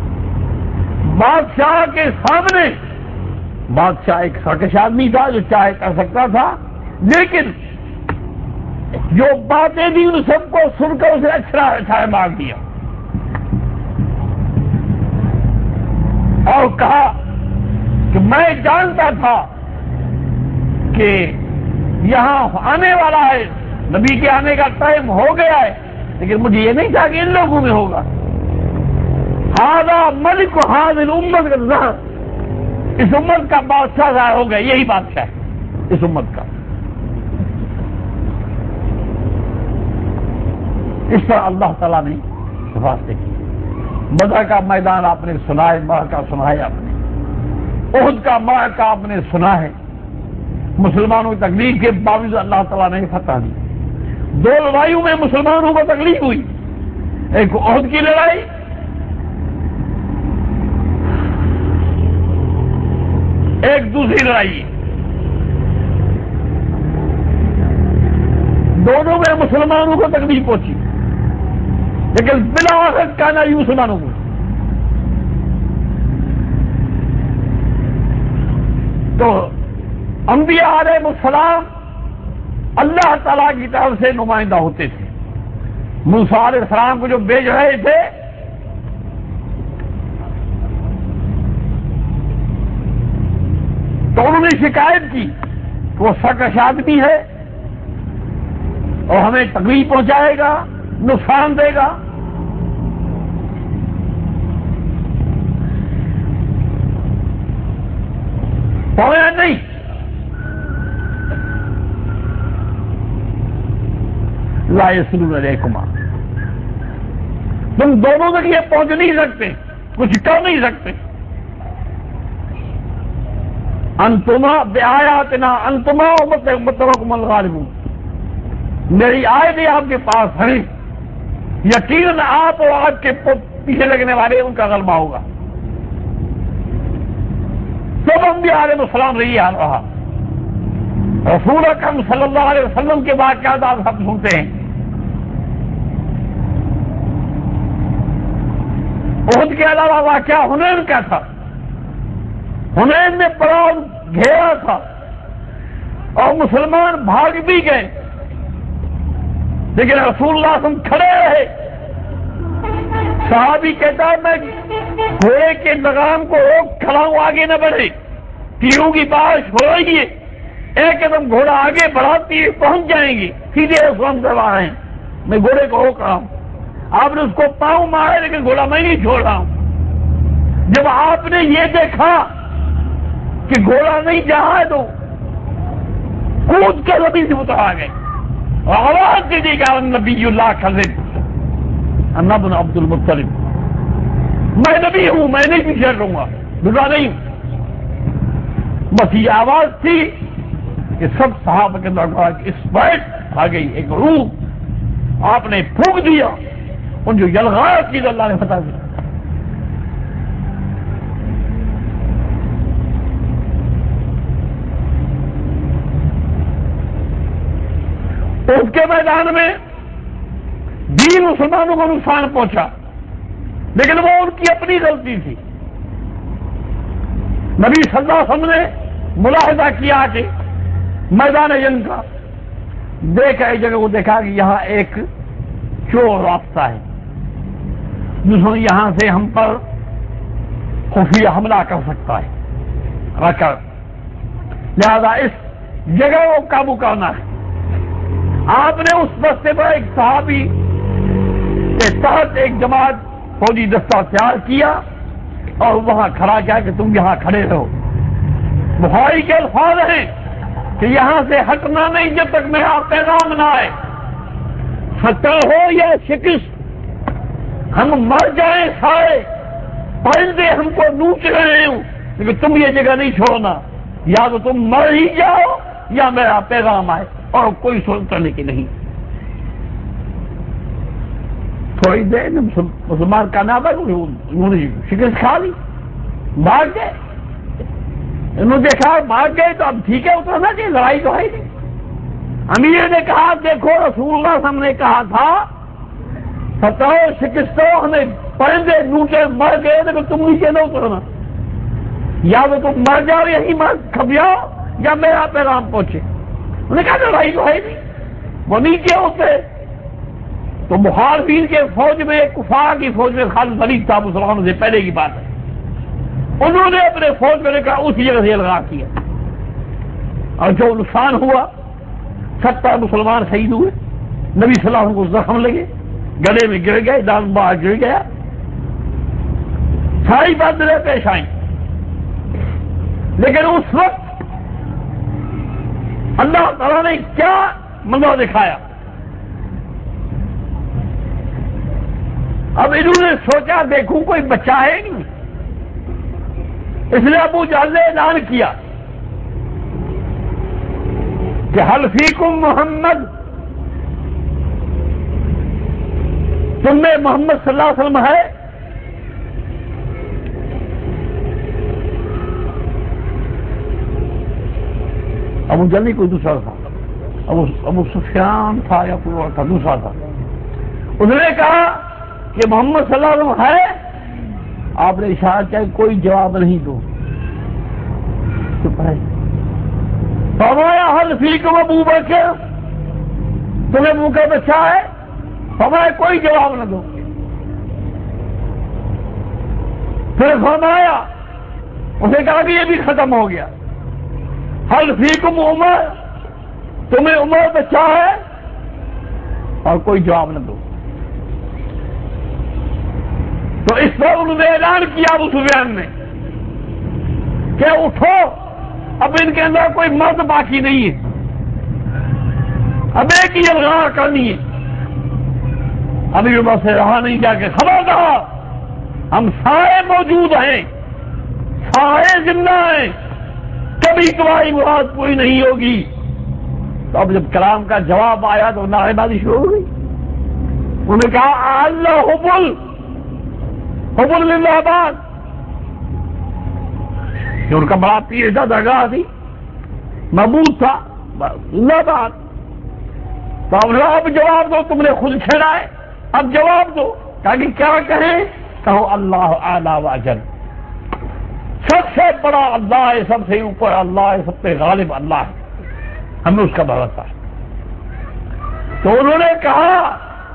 بادشاہ کے سامنے، بادشاہ ایک سرکش آدمی تھا جو چاہے کر سکتا تھا، لیکن جو باتیں دی ان سب کو سن کر اسے اچھا اچھا مار دیا اور کہا کہ میں جانتا تھا کہ یہاں آنے والا ہے، نبی کے آنے کا ٹائم ہو گیا ہے، لیکن مجھے یہ نہیں تھا کہ ان لوگوں میں ہوگا۔ ہذا ملک هذه الامت کا ظاہر، اس امت کا بادشاہ ظاہر ہو گیا، یہی بادشاہ ہے اس امت کا۔ اس طرح اللہ تعالیٰ نے حفاظت کی۔ بدر کا میدان آپ نے سنا ہے، معرکہ سنا ہے آپ نے، احد کا معرکہ آپ نے سنا ہے، مسلمانوں کی تکلیف کے باوجود اللہ تعالیٰ نے فتح دی۔ دو لڑائیوں میں مسلمانوں کو تکلیف ہوئی، ایک احد کی لڑائی، ایک دوسری لڑائی، دونوں میں مسلمانوں کو تکلیف پہنچی، لیکن بلا وقت کا نہ مسلمانوں کو۔ تو انبیاء علیہ السلام اللہ تعالیٰ کی طرف سے نمائندہ ہوتے تھے۔ موسیٰ علیہ السلام کو جو بھیج رہے تھے تو انہوں نے شکایت کی کہ وہ سرکش آدمی ہے اور ہمیں تکلیف پہنچائے گا، نقصان دے گا۔ پہنچا نہیں، لا یصلون علیکما، تم دونوں تک یہ پہنچ نہیں سکتے، کچھ کر نہیں سکتے۔ انتما بآیاتنا انتما ومترکم الغالبون، میری آیتیں آپ کے پاس ہیں، یقیناً آپ اور آپ کے پیچھے لگنے والے ان کا غلبہ ہوگا۔ سب انبیاء علیہ السلام سے یہ حال رہا۔ رسول اکرم صلی اللہ علیہ وسلم کے واقعات آپ سب سنتے ہیں۔ احد کے علاوہ واقعہ حنین کا تھا، حنین میں پڑاؤ گھیرا تھا اور مسلمان بھاگ بھی گئے، لیکن رسول اللہ صلی اللہ علیہ وسلم کھڑے رہے۔ صحابی کہتا ہے میں گھوڑے کے لگام کو روک کھڑا ہوں، آگے نہ بڑھے، تیروں کی بارش ہو رہی ہے، ایک قدم گھوڑا آگے بڑھاتی ہے پہنچ جائیں گے، سیدھے رسول کروا رہے ہیں، میں گھوڑے کو روک رہا ہوں۔ آپ نے اس کو پاؤں مارے لیکن گھوڑا میں نہیں چھوڑ رہا ہوں۔ جب آپ نے یہ دیکھا کہ گھوڑا نہیں جہاں تو کود کے نبی سے اتر آ گئے اور آواز دے دی کہ نبی اللہ کذب، انا بن عبد المطلب، میں نبی ہوں، میں نہیں پیچھے رہوں گا، ڈرا نہیں ہوں۔ بس یہ آواز تھی کہ سب صحابہ کے اندر اس بیٹھ آ گئی ایک روح، آپ نے پھونک دیا، ان جو یلغار چیز اللہ نے بتا دیا. اس کے میدان میں دین مسلمانوں کو نقصان پہنچا، لیکن وہ ان کی اپنی غلطی تھی. نبی صلی اللہ علیہ وسلم نے ملاحظہ کیا کہ میدان جنگ کا دیکھا، ایک جگہ کو دیکھا کہ یہاں ایک چور راستہ ہے، دشمن یہاں سے ہم پر خفیہ حملہ کر سکتا ہے، رکھا لہذا اس جگہ کو قابو کرنا ہے. آپ نے اس رستے پر ایک صحابی کے تحت ایک جماعت فوجی دستہ تیار کیا اور وہاں کھڑا کیا کہ تم یہاں کھڑے رہو. بخاری کے الفاظ ہیں کہ یہاں سے ہٹنا نہیں جب تک میرا پیغام نہ آئے. فتح ہو یا شکست، ہم مر جائیں سارے، پرندے ہم کو نوچ رہے ہوں، لیکن تم یہ جگہ نہیں چھوڑنا. یا تو تم مر ہی جاؤ یا میرا پیغام آئے، اور کوئی سوچ کرنے کی نہیں. تھوڑی دیر مسلمان کا نام ہے، انہوں نے شکست کھا لی، بھاگ گئے. انہوں نے دیکھا بھاگ گئے تو اب ٹھیک ہے، اترنا چاہیے، لڑائی تو ہے ہی نہیں. امیر نے کہا دیکھو رسول اللہ صلی اللہ علیہ وسلم نے کہا تھا فتح و شکستوں ہمیں پرندے نوٹے مر گئے، لیکن تم نیچے نہ اترنا. یا تو تم مر جاؤ یہی مر کھپ جاؤ یا میرا پیغام پہنچے. انہوں نے کہا لڑائی تو ہے نہیں. وہ نیچے اترے تو مخالفین کے فوج میں، کفار کی فوج میں خالد ولید تھا، مسلمانوں سے پہلے کی بات ہے. انہوں نے اپنے فوج میں نے کہا اسی جگہ سے لگا کیا، اور جو نقصان ہوا ستر مسلمان شہید ہوئے. نبی صلی اللہ علیہ وسلم کو زخم لگے، گلے میں گر گئے، دان باہر گر گیا، ساری باتیں پیش آئیں. لیکن اس وقت اللہ تعالیٰ نے کیا منظر دکھایا. اب انہوں نے سوچا دیکھوں کوئی بچہ ہے نہیں، اس لیے ابو جہل نے اعلان کیا کہ حل فیکم محمد، تم میں محمد صلی اللہ علیہ وسلم ہے؟ ابو جہل نہیں، کوئی دوسرا تھا، ابو ابو سفیان تھا یا کوئی اور تھا، دوسرا تھا. اس نے کہا کہ محمد صلی اللہ علیہ وسلم ہے؟ آپ نے اشارہ کیا کوئی جواب نہیں دو، چپ ہے. فرمایا حل فیکم ابو بکر، تمہیں منہ کا بچہ ہے؟ فرمایا کوئی جواب نہ دو. پھر فرمایا، اسے کہا کہ یہ بھی ختم ہو گیا. حل فیکم عمر، تمہیں عمر بچہ ہے؟ اور کوئی جواب نہ دو. تو اس پر انہوں نے اعلان کیا ابو سفیان نے کہ اٹھو، اب ان کے اندر کوئی مرد باقی نہیں ہے، اب ایک ہی الغار کرنی ہے. ابھی عمر سے رہا نہیں جا کے خبردار، ہم سارے موجود ہیں، سارے زندہ ہیں، کبھی تمہاری مراد پوری نہیں ہوگی. تو اب جب کلام کا جواب آیا تو نعرے بازی شروع ہو گئی. انہوں نے کہا اللہ حبل حبل للہ آباد، جو ان کا بڑا پیر تھا، درگاہ تھی، محبوب تھا، اللہ آباد. تو اب جواب دو، تم نے خود چھیڑا ہے، اب جواب دو. کہا کہ کیا کہیں؟ کہو اللہ اعلی و اجل، سب سے بڑا اللہ ہے، سب سے اوپر اللہ ہے، سب پہ غالب اللہ ہے، ہمیں اس کا بھروسہ ہے. تو انہوں نے کہا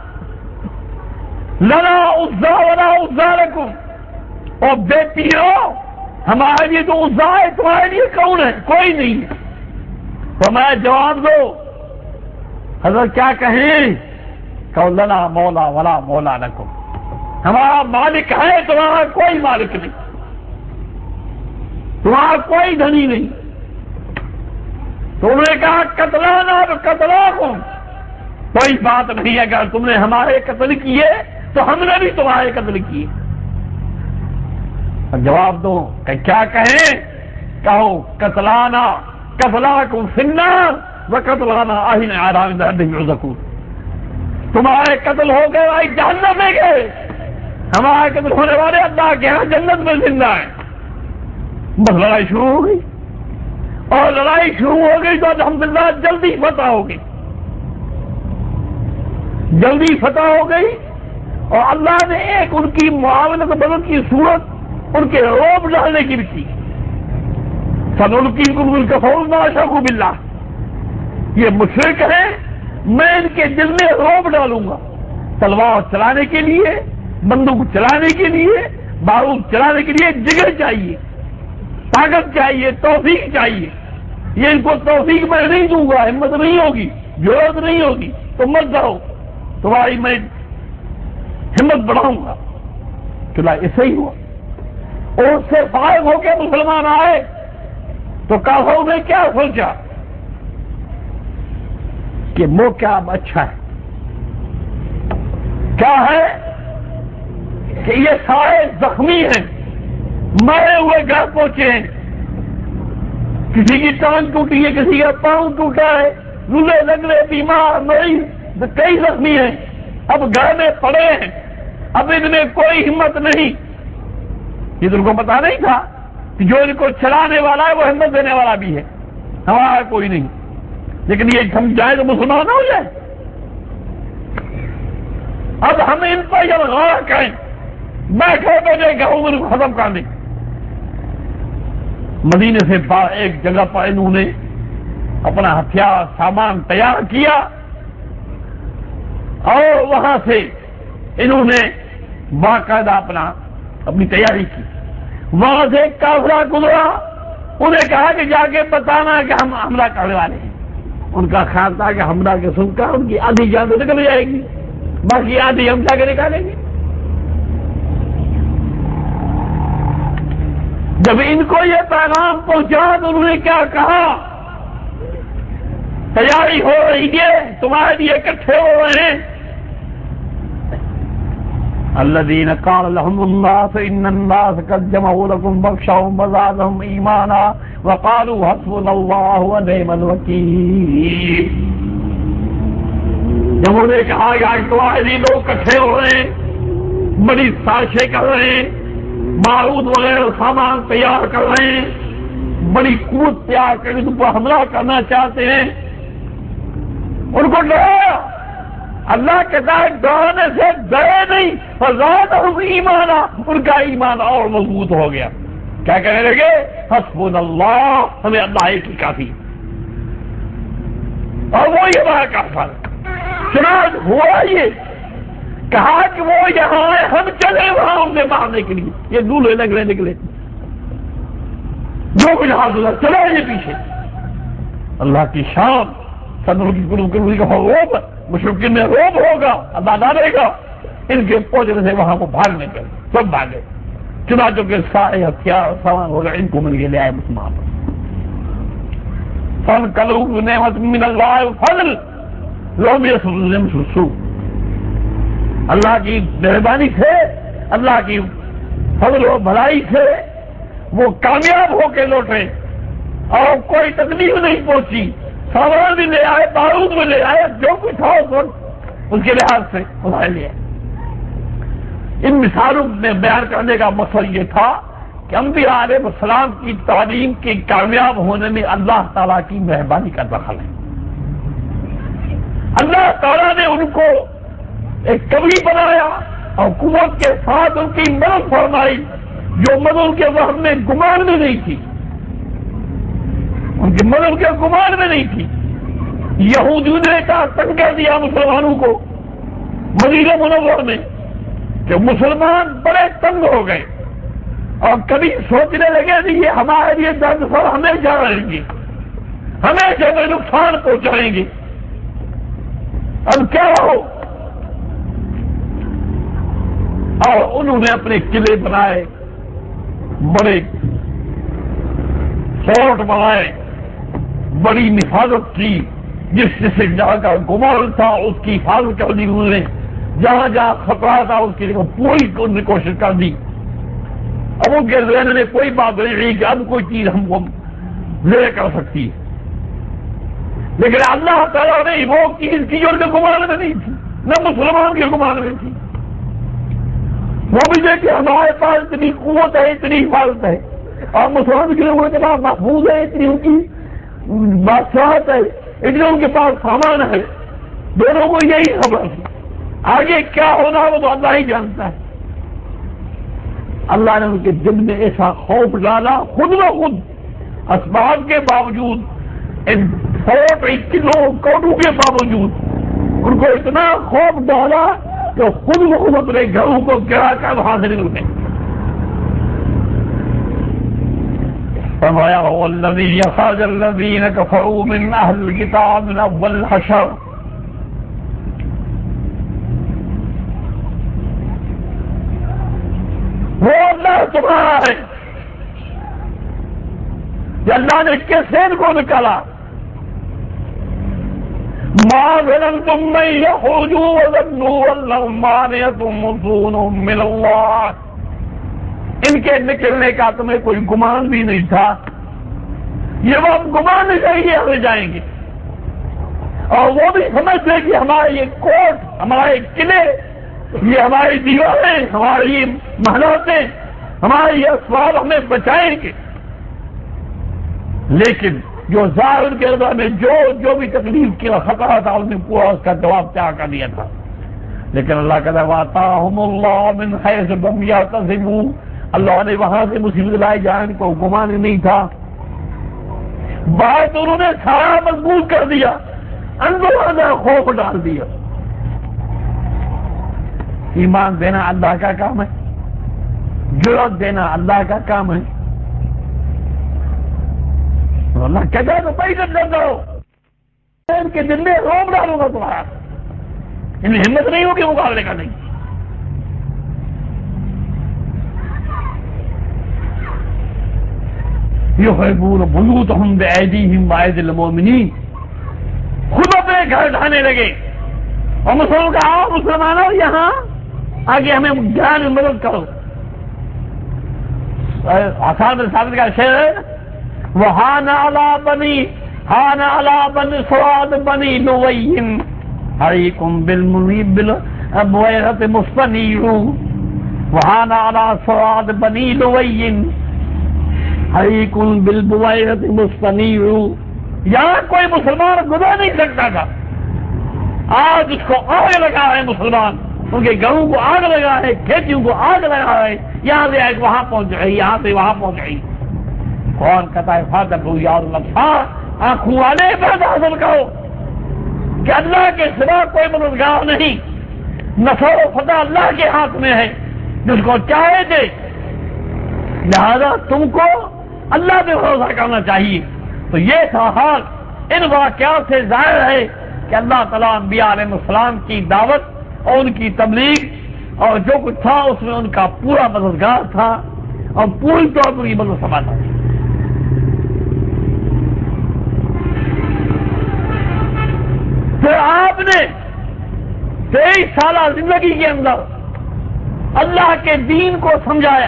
لنا عزا ولا عزا لکم، اور بے پیرو ہمارے لیے تو عزا ہے، تمہارے لیے کون ہے؟ کوئی نہیں. تو میں جواب دو. حضرت کیا کہیں؟ کہ لنا مولا ولا مولا لکم، ہمارا مالک ہے، تمہارا کوئی مالک نہیں، تمہارا کوئی دھنی نہیں. تو انہوں نے کہا قتلانا قتلاکم، کوئی بات نہیں، اگر تم نے ہمارے قتل کیے تو ہم نے بھی تمہارے قتل کیے. اب جواب دو کہ کیا کہیں؟ کہو قتلانا قتلاکم فی النار وقتلانا اہل آرام ربہم یرزقون، تمہارے قتل ہو گئے بھائی جہنم میں گئے، ہمارے قتل ہونے والے اللہ کے ہاں جنت میں زندہ ہیں۔ بس لڑائی شروع ہو گئی، اور لڑائی شروع ہو گئی تو الحمدللہ جلدی فتح ہو گئی، جلدی فتح ہو گئی، اور اللہ نے ایک ان کی معاونت بدل کی صورت ان کے روب ڈالنے کی بھی تھی۔ سنلقیکم القول ما شرکوا باللہ، یہ مشرک ہیں، میں ان کے دل میں روب ڈالوں گا، تلوار چلانے کے لیے، بندوق چلانے کے لیے، بارود چلانے کے لیے جگر چاہیے، طاقت چاہیے، توفیق چاہیے۔ یہ ان کو توفیق میں نہیں دوں گا، ہمت نہیں ہوگی، ضرورت نہیں ہوگی، تو مت ڈرو، تمہاری میں ہمت بڑھاؤں گا۔ چلا ایسے ہی ہوا، اور اس سے فارغ ہو کے مسلمان آئے تو کافروں نے کیا سوچا کہ موقع اب اچھا ہے، کیا ہے کہ یہ سارے زخمی ہیں، مرے ہوئے گھر پہنچے ہیں، کسی کی ٹانگ ٹوٹی ہے، کسی کا پاؤں ٹوٹا ہے، لولے لنگڑے بیمار مریض کئی زخمی ہیں، اب گھر میں پڑے ہیں، اب ان میں کوئی ہمت نہیں۔ یہ تو ان کو پتا نہیں تھا کہ جو ان کو چلانے والا ہے وہ ہمت دینے والا بھی ہے، ہمارا کوئی نہیں، لیکن یہ ہم جائیں تو مسلمان ہو جائیں۔ اب ہم ان پر جب غور کریں، بیٹھے بیٹھے گھروں میں ختم کر دیں۔ مدینے سے باہر ایک جگہ پر انہوں نے اپنا ہتھیار سامان تیار کیا، اور وہاں سے انہوں نے باقاعدہ اپنا اپنی تیاری کی۔ وہاں سے ایک قافلہ گزرا، انہیں کہا کہ جا کے بتانا کہ ہم حملہ کرنے والے ہیں۔ ان کا خیال تھا کہ حملہ کے سن کر ان کی آدھی جان تو نکل جائے گی، باقی آدھی ہم جا کے نکالیں گے۔ جب ان کو یہ پیغام پہنچا تو انہوں نے کیا کہا، تیاری ہو رہی ہے، تمہارے لیے اکٹھے ہو رہے ہیں۔ الذين قال لهم الناس ان الناس قد جمعوا لكم فاخشوهم فزادهم ايمانا وقالوا حسبنا الله ونعم الوكيل۔ جب انہوں نے کہا کہ آج تمہارے لوگ اکٹھے ہو رہے ہیں، بڑی سازشیں کر رہے ہیں، بارود وغیرہ سامان تیار کر رہے ہیں، بڑی قوت تیار کر کے تم پر حملہ کرنا چاہتے ہیں، ان کو ڈرایا۔ اللہ کے ساتھ ڈرانے سے ڈرے نہیں، فزادہم ایمانا، ان کا ایمان اور مضبوط ہو گیا۔ کیا کہنے لگے، حسبنا اللہ، ہمیں اللہ ایک ہی کافی، اور وہ یہ ہمارا کافر۔ چنانچہ ہوا یہ، کہا کہ وہ یہاں ہے، ہم چلے وہاں انہیں مارنے کے لیے۔ یہ دولے لنگڑے نکلے، جو کچھ حاصل ہے چلے یہ پیچھے۔ اللہ کی شان، سنرکی قلوب قلوب کا روب، مشرکین میں روب ہوگا، اللہ ڈالے گا۔ ان کے پہنچنے سے وہاں کو بھاگنے کے سب بھاگے، چنانچہ کے سارے ہتھیار سامان ہوگا ان کو مل کے لے آئے مسلمان۔ فن قلوب نعمت من اللہ فضل لم یسرهم سوء، اللہ کی مہربانی سے، اللہ کی فضل و بھلائی سے وہ کامیاب ہو کے لوٹے، اور کوئی تکلیف نہیں پہنچی، سامان بھی لے آئے، بارود بھی لے آئے، جو کچھ تھا اس کے لحاظ سے اٹھا لیا۔ ان مثالوں میں بیان کرنے کا مقصد یہ تھا کہ انبیاء علیہ السلام کی تعلیم کے کامیاب ہونے میں اللہ تعالیٰ کی مہربانی کا دخل ہے۔ اللہ تعالیٰ نے ان کو ایک کبھی بنایا اور قوت کے ساتھ ان کی مدد فرمائی، جو مدد کے وہم میں گمان میں نہیں تھی، ان کی مدد کے گمان میں نہیں تھی۔ یہودیوں نے کہا تنگ کر دیا مسلمانوں کو مدینہ منورہ میں، کہ مسلمان بڑے تنگ ہو گئے، اور کبھی سوچنے لگے کہ یہ ہمارے لیے درد سر ہمیشہ رہیں گے، ہمیشہ میں نقصان پہنچائیں گے، اب کیا ہو۔ اور انہوں نے اپنے قلعے بنائے، بڑے فورٹ بنائے، بڑی حفاظت کی، جس سے جہاں کا گمان تھا اس کی حفاظت کر دی انہوں نے، جہاں جہاں خطرہ تھا اس کی پوری کوشش کر دی۔ اب ان کے ذہن میں کوئی بات نہیں رہی کہ اب کوئی چیز ہم کو لے کر سکتی ہے، لیکن اللہ تعالیٰ نے وہ چیز کی جو ان کے گمان میں نہیں تھی، نہ مسلمان کے گمان میں تھی، وہ بھی دیکھے ہمارے پاس اتنی قوت ہے، اتنی حفاظت ہے، اور مسلمان کے لوگوں کے پاس محفوظ ہے، اتنی ان کی بادشاہت ہے، اتنی ان کے پاس سامان ہے، دونوں کو یہی خبر ہے، آگے کیا ہونا وہ تو اللہ ہی جانتا ہے۔ اللہ نے ان کے دل میں ایسا خوف ڈالا، خود و خود اسباب کے باوجود، ان فوٹ کلو کوٹوں کے باوجود ان کو اتنا خوف ڈالا کہ خود و خود اپنے گھروں کو گرا کر وہاں سے نکل گئے۔ فرمایا هو الذی اخرج الذین کفروا من اہل الکتاب من اول الحشر، وہ اللہ تمہارا ہے کہ اللہ نے کیسے ان کو نکالا۔ ما ظننتم من یخرجوا وظنوا انهم مانعتهم حصونهم من اللہ، ان کے نکلنے کا تمہیں کوئی گمان بھی نہیں تھا، یہ وہ گمان نہیں چاہیے ہمیں جائیں گے، اور وہ بھی سمجھتے کہ ہمارے یہ کوٹ، ہمارے قلعے، یہ ہماری دیواریں، ہماری یہ محلاتیں، ہمارے یہ اسباب ہمیں بچائیں گے، لیکن جو ظاہر کے اندر میں جو جو بھی تکلیف کیا خطرہ تھا انہوں نے پورا اس کا جواب تیار کر دیا تھا، لیکن اللہ کا وَآتَاهُمُ اللَّهُ مِنْ حَيْثُ لَمْ يَحْتَسِبُوا، اللہ نے وہاں سے مصیبت لائی جہاں ان کو گمان نہیں تھا، باہر تو انہوں نے سارا مضبوط کر دیا، اندر اندر خوف ڈال دیا۔ ایمان دینا اللہ کا کام ہے، جرأت دینا اللہ کا کام ہے، اللہ کہتا ہے تو بیعت کر دو، ان کے دل میں روب ڈالوں گا تمہارا، ان میں ہمت نہیں ہوگی مقابلے کا نہیں۔ یخربون بیوتہم بایدیہم وایدی المؤمنین، خود اپنے گھر ڈھانے لگے، اور مسلمانوں کا آؤ مسلمانوں یہاں آگے ہمیں گھر میں مدد کرو۔ آسان ثابت کا شعر ہے، وَحَانَ عَلَىٰ بَنِي حَانَ عَلَىٰ بَنِي سُوَادِ بَنِي لُوَيٍّ حَرِيقٌ بِالْمُنِيبِ بِالْبُوَيْرَةِ مُسْتَنِيرٌ، وَحَانَ عَلَىٰ سُوَادِ بَنِي لُوَيٍّ حَرِيقٌ بِالْبُوَيْرَةِ مُسْتَنِيرٌ، یہاں کوئی مسلمان گزر نہیں سکتا تھا، آج اس کو آگ لگا ہے، مسلمان ان کے گھروں کو آگ لگا ہے، کھیتیوں کو آگ لگا ہے، یہاں سے آج وہاں پہنچ گئی، یہاں سے وہاں پہنچ گئی۔ کون کہتا ہے فاتح یاد الابصار، آنکھوں والے بات حاصل کرو کہ اللہ کے سوا کوئی مددگار نہیں، نصر و فتح اللہ کے ہاتھ میں ہے، جس کو چاہے دے، لہذا تم کو اللہ پہ بھروسہ کرنا چاہیے۔ تو یہ تھا حال ان واقعات سے ظاہر ہے کہ اللہ تعالیٰ انبیاء علیہ السلام کی دعوت اور ان کی تبلیغ اور جو کچھ تھا اس میں ان کا پورا مددگار تھا اور پوری طور پر یہ مدد سماتا تھا۔ پھر آپ نے تیئیس سالہ زندگی کے اندر اللہ کے دین کو سمجھایا،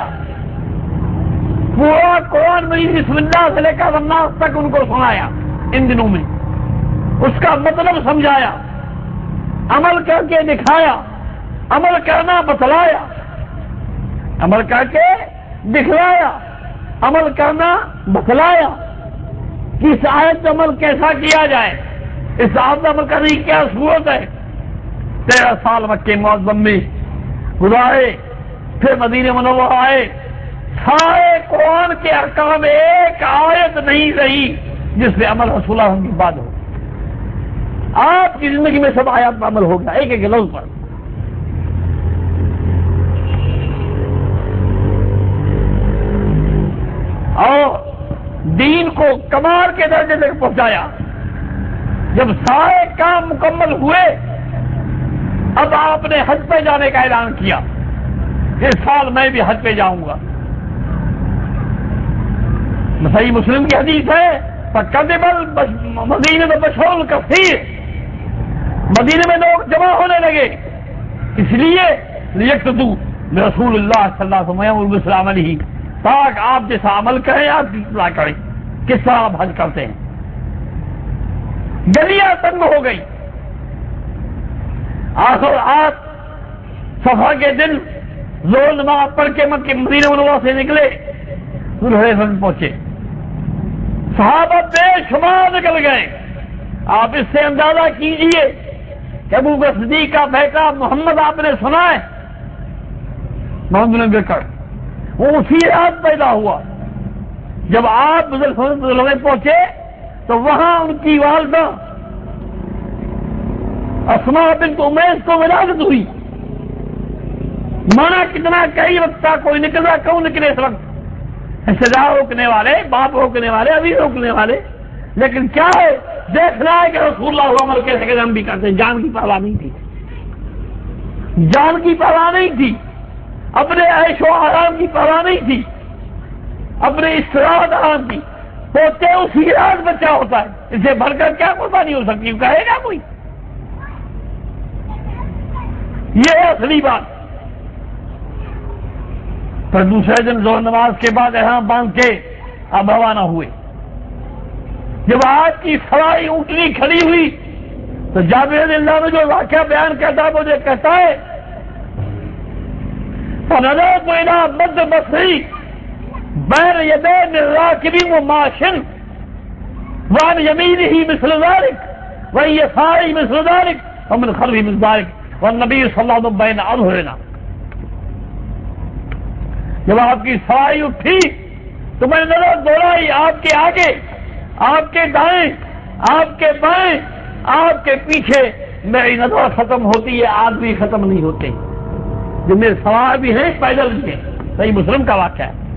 پورا قرآن مجید بسم اللہ سے لے کر الناس تک ان کو سنایا، ان دنوں میں اس کا مطلب سمجھایا، عمل کر کے دکھایا، عمل کرنا بتلایا، عمل کر کے دکھلایا، عمل کرنا بتلایا کہ اس آیت پر عمل کیسا کیا جائے، اس آیت پر عمل کرنے کی کیا صورت ہے۔ تیرہ سال مکے معظم میں گزارے، پھر مدینہ منورہ آئے، سارے قرآن کے احکام میں ایک آیت نہیں رہی جس پہ عمل رسول اللہ کی بات ہو۔ آپ کی زندگی میں سب آیات پر عمل ہو گیا، ایک ایک لفظ پر۔ اور دین کو کمال کے درجے تک پہنچایا۔ جب سارے کام مکمل ہوئے، اب آپ نے حج پہ جانے کا اعلان کیا، اس سال میں بھی حج پہ جاؤں گا۔ صحیح مسلم کی حدیث ہے، فَقَدِمَ الْمَدِينَةَ بَشَرٌ كَثِيرٌ، مدینے میں لوگ جمع ہونے لگے، اس لیے لِيَقْتَدُوا بِرَسُولِ اللَّهِ صلی اللہ علیہ وسلم وَيَأْمُرُوا بِالْمَعْرُوفِ تاکہ آپ جیسا عمل کریں آپ کی اطلاع کریں کس طرح آپ حج کرتے ہیں. گلیاں تنگ ہو گئی. آخر آپ صفا کے دن زور نماز پڑھ کے مکہ مدینہ منورہ سے نکلے, ذوالحلیفہ میں پہنچے. صحابہ بے شمار نکل گئے. آپ اس سے اندازہ کیجئے کہ ابو بکر صدیق کا بیٹا محمد آپ نے سنا ہے, محمد بن بکر, وہ اسی رات پیدا ہوا. جب آپ ذوالحلیفہ میں پہنچے تو وہاں ان کی والدہ اسماء بنت امیس کو ولادت ہوئی. مانا کتنا کئی وقت کا کوئی نکلا کیوں نکلے اس وقت, رشتے دار روکنے والے, باپ روکنے والے, ابھی روکنے والے, لیکن کیا ہے دیکھنا ہے کہ رسول اللہ عمر کیسے کہ ہم بھی کرتے ہیں. جان کی پرواہ نہیں تھی, جان کی پرواہ نہیں تھی, اپنے عیش و آرام کی پرواہ نہیں تھی, اپنے استراحت آرام کی. پوتے اسی رات بچہ ہوتا ہے, اسے بھر کر کیا قربانی ہو سکتی ہے, کہے گا کوئی؟ یہ ہے اصلی بات. پھر دوسرے دن ظہر نماز کے بعد احرام باندھ کے اب روانہ ہوئے. جب آج کی سواری اونٹنی کھڑی ہوئی تو جابر رضی اللہ عنہ جو واقعہ بیان کرتا ہے مجھے کہتا ہے فنظرت الى مد بصری بین یدین الراکب وماشٍ وعن یمینہ مثل ذلک وعن یسارہ مثل ذلک ومن خلفہ مثل ذلک والنبی صلی اللہ علیہ وسلم بین اظہرنا. جب آپ کی سواری اٹھی تو میں نے نظر دوڑائی, آپ کے آگے, آپ کے دائیں, آپ کے بائیں, آپ کے پیچھے. میری نظر ختم ہوتی ہے, آدمی ختم نہیں ہوتے. جو میرے سوار بھی ہیں پیدل بھی ہیں. صحیح مسلم کا واقعہ ہے.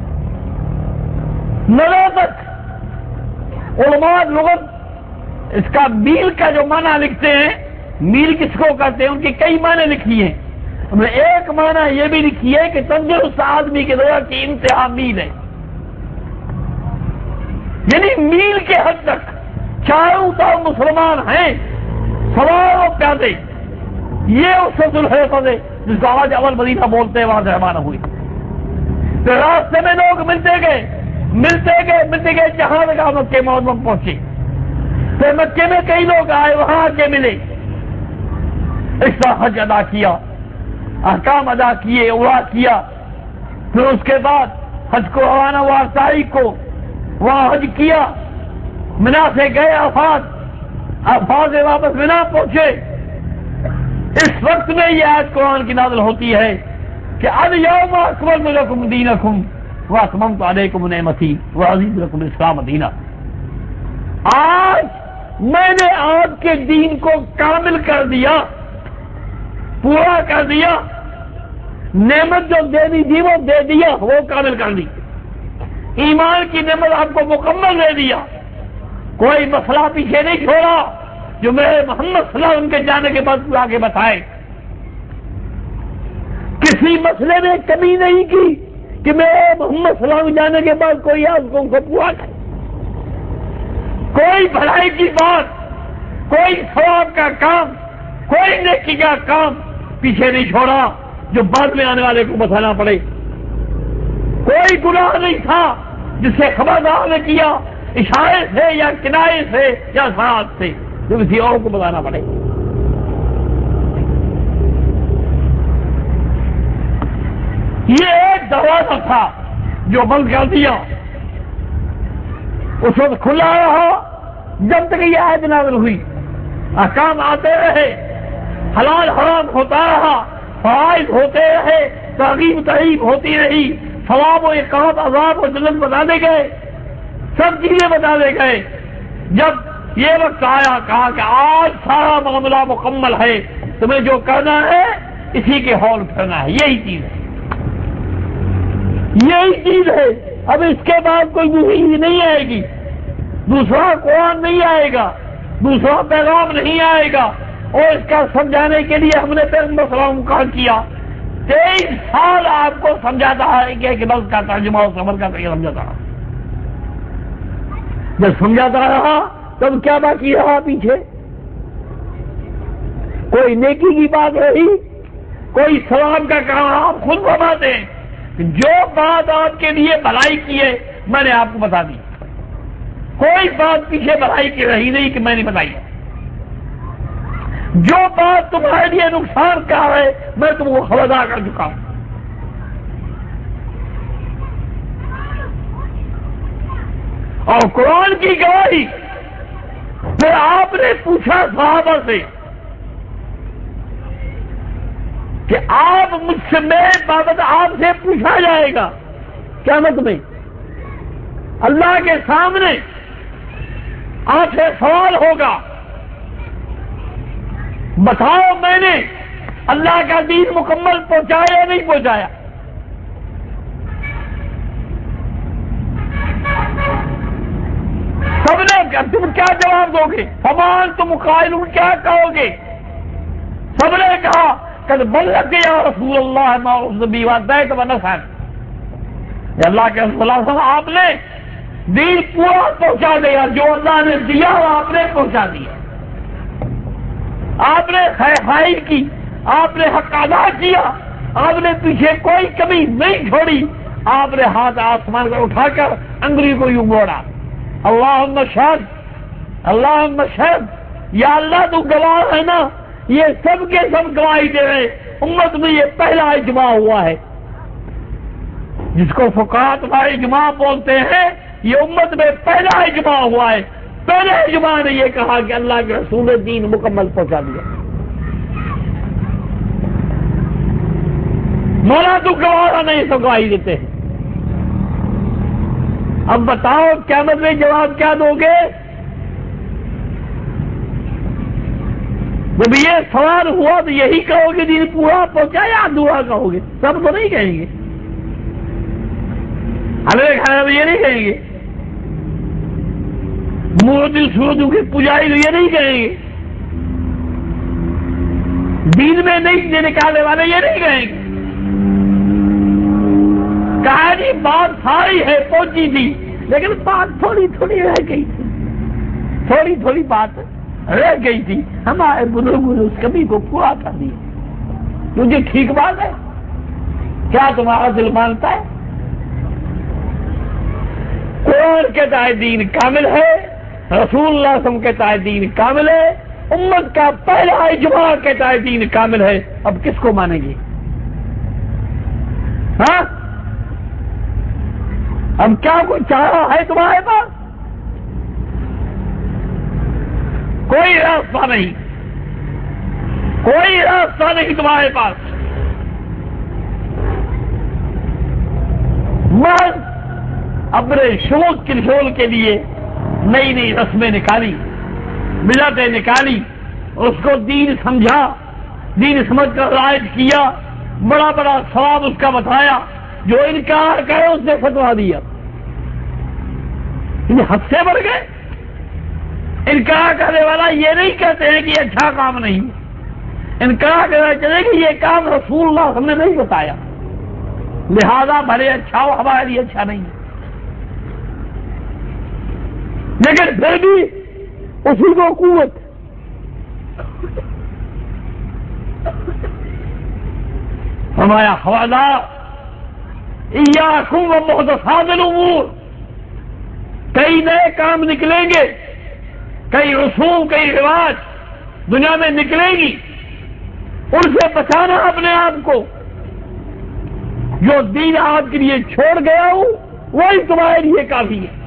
نظر تک علماء لغت اس کا میل کا جو معنی لکھتے ہیں, میل کس کو کہتے ہیں, ان کی کئی معنی لکھی ہیں. ہم نے ایک معنی یہ بھی لکھی ہے کہ تندرست آدمی کے دور کی انتہا میل ہے, یعنی میل کے حد تک چاروں طرف مسلمان ہیں, سوار و پیادے. یہ اس سے ذوالحلیفہ سے جس کو آج اول مدینہ بولتے ہیں وہاں سے روانہ ہوئی. تو راستے میں لوگ ملتے گئے ملتے گئے ملتے گئے جہاں لگا مکے معظم پہنچے. پھر مکے میں کئی لوگ آئے, وہاں آ کے ملے, اس طرح حج ادا کیا, احکام ادا کیے, عمرہ کیا. پھر اس کے بعد حج کو روانہ ہوا تاریخ کو, وہاں حج کیا, منا سے گئے عرفات, عرفات سے واپس منا پہنچے. اس وقت میں یہ آیت قرآن کی نازل ہوتی ہے کہ الیوم اکملت لکم دینکم واتممت علیکم نعمتی ورضیت لکم الاسلام دینا. آج میں نے آپ کے دین کو کامل کر دیا, پورا کر دیا. نعمت جو دینی تھی وہ دے دیا, وہ کامل کر دی. ایمان کی نعمت آپ کو مکمل دے دیا. کوئی مسئلہ پیچھے نہیں چھوڑا جو میرے محمد صلی اللہ علیہ وسلم کے جانے کے بعد آگے بتائے. کسی مسئلے میں کمی نہیں کی کہ میرے محمد صلی اللہ علیہ وسلم جانے کے بعد کوئی آپ کو پورا کرے. کوئی بھلائی کی بات, کوئی ثواب کا کام, کوئی نیکی کا کام پیچھے نہیں چھوڑا جو بعد میں آنے والے کو بتانا پڑے. کوئی گناہ نہیں تھا جس سے خبردار نے کیا اشارے سے یا کنارے سے یا ساتھ سے جو کسی اور کو بتانا پڑے. یہ ایک دروازہ تھا جو بند کر دیا, اس وقت کھلا رہا جب تک یہ آیت نازل ہوئی. احکام آتے رہے, حلال حرام ہوتا رہا, فرائض ہوتے رہے, ترغیب ترغیب ہوتی رہی, ثواب و عقاب, عذاب و جنت بتانے گئے, سب چیزیں بتانے گئے. جب یہ وقت آیا کہا کہ آج سارا معاملہ مکمل ہے, تمہیں جو کرنا ہے اسی کے ہال کرنا ہے. یہی چیز ہے, یہی چیز ہے. اب اس کے بعد کوئی دوسری چیز نہیں آئے گی, دوسرا قرآن نہیں آئے گا, دوسرا پیغام نہیں آئے گا. اور اس کا سمجھانے کے لیے ہم نے پیغمبر صلی اللہ علیہ وسلم کا کیا. تیئیس سال آپ کو سمجھاتا ہے کہ لفظ کا ترجمہ اور سمجھ کا طریقہ سمجھاتا رہا. جب سمجھاتا رہا تب کیا باقی رہا پیچھے؟ کوئی نیکی کی بات رہی, کوئی ثواب کا کام. آپ خود فرماتے ہیں جو بات آپ کے لیے بھلائی کی ہے میں نے آپ کو بتا دی، کوئی بات پیچھے بھلائی کی رہی نہیں کہ میں نے بتائی۔ جو بات تمہارے لیے نقصان کا ہے میں تم کو خبردار کر چکا ہوں۔ اور قرآن کی گواہی، پھر آپ نے پوچھا صحابہ سے کہ آپ مجھ سے میرے بابت آپ سے پوچھا جائے گا قیامت میں، اللہ کے سامنے آپ سے سوال ہوگا، بتاؤ میں نے اللہ کا دین مکمل پہنچایا یا نہیں پہنچایا؟ سب نے تم کیا جواب دو گے؟ فمان تم قائلون کیا کہو گے؟ سب نے کہا کہ بلغت یا رسول اللہ ما ارسل وادیت ونصحت، اللہ کے رسول اللہ صلی اللہ علیہ وسلم آپ نے دین پورا پہنچا دیا، جو اللہ نے دیا وہ آپ نے پہنچا دیا، آپ نے خیر خواہی کی، آپ نے حق ادا کیا، آپ نے پیچھے کوئی کمی نہیں چھوڑی، آپ نے ہاتھ آسمان کا اٹھا کر انگلی کو یوں موڑا، اللہم شہد اللہم شہد، یا اللہ تو گواہ ہے نا، یہ سب کے سب گواہی دے رہے، امت میں یہ پہلا اجماع ہوا ہے، جس کو فقہاء تمہارے اجماع بولتے ہیں، یہ امت میں پہلا اجماع ہوا ہے، پہلے اجماع نے یہ کہا کہ اللہ کے رسول نے دین مکمل پہنچا دیا۔ مولا تو گواہ نہیں تو گواہی دیتے ہیں۔ اب بتاؤ قیامت میں جواب کیا دو گے؟ جب یہ سوال ہوا تو یہی کہو گے دین پورا پہنچا یا ادھورا کہو گے؟ سب تو نہیں کہیں گے، ہمیں کھانا تو یہ نہیں کہیں گے، مورتی سورتوں کی پجاری تو یہ نہیں کہیں گے، دین میں نہیں نکالنے والے یہ نہیں کہیں گے، کہا جی بات ساری ہے پہنچی تھی لیکن بات تھوڑی تھوڑی رہ گئی تھی، تھوڑی تھوڑی بات رہ گئی تھی، ہمارے بزرگوں نے اس کمی کو پورا کر دیا۔ تجھے ٹھیک بات ہے؟ کیا تمہارا دل مانتا ہے؟ قرآن کہتا ہے دین کامل ہے، رسول اللہ صلی اللہ علیہ وسلم کہتا ہے دین کامل ہے، امت کا پہلا اجماع کہتا ہے دین کامل ہے، اب کس کو مانیں گے؟ ہاں اب کیا کوئی چارہ ہے تمہارے پاس؟ کوئی راستہ نہیں، کوئی راستہ نہیں تمہارے پاس، محض اپنے شوق کنٹرول کے لیے نئی نئی رسمیں نکالی، ملتیں نکالی، اس کو دین سمجھا، دین سمجھ کر رائج کیا، بڑا بڑا ثواب اس کا بتایا، جو انکار کرے اس نے فتوا دیا، یہ حد سے بڑھ گئے۔ انکار کرنے والا یہ نہیں کہتے ہیں کہ یہ اچھا کام نہیں، انکار کرنا چاہیے کہ یہ کام رسول اللہ ہم نے نہیں بتایا، لہذا بھلے اچھا ہو ہمارے لیے اچھا نہیں، لیکن پھر بھی اسی کو قوت فرمایا خبردار ایاکم ومحدثات الامور، کئی نئے کام نکلیں گے، کئی رسوم کئی رواج دنیا میں نکلیں گی، ان سے بچانا اپنے آپ کو، جو دین آپ کے لیے چھوڑ گیا ہوں وہی تمہارے لیے کافی ہے۔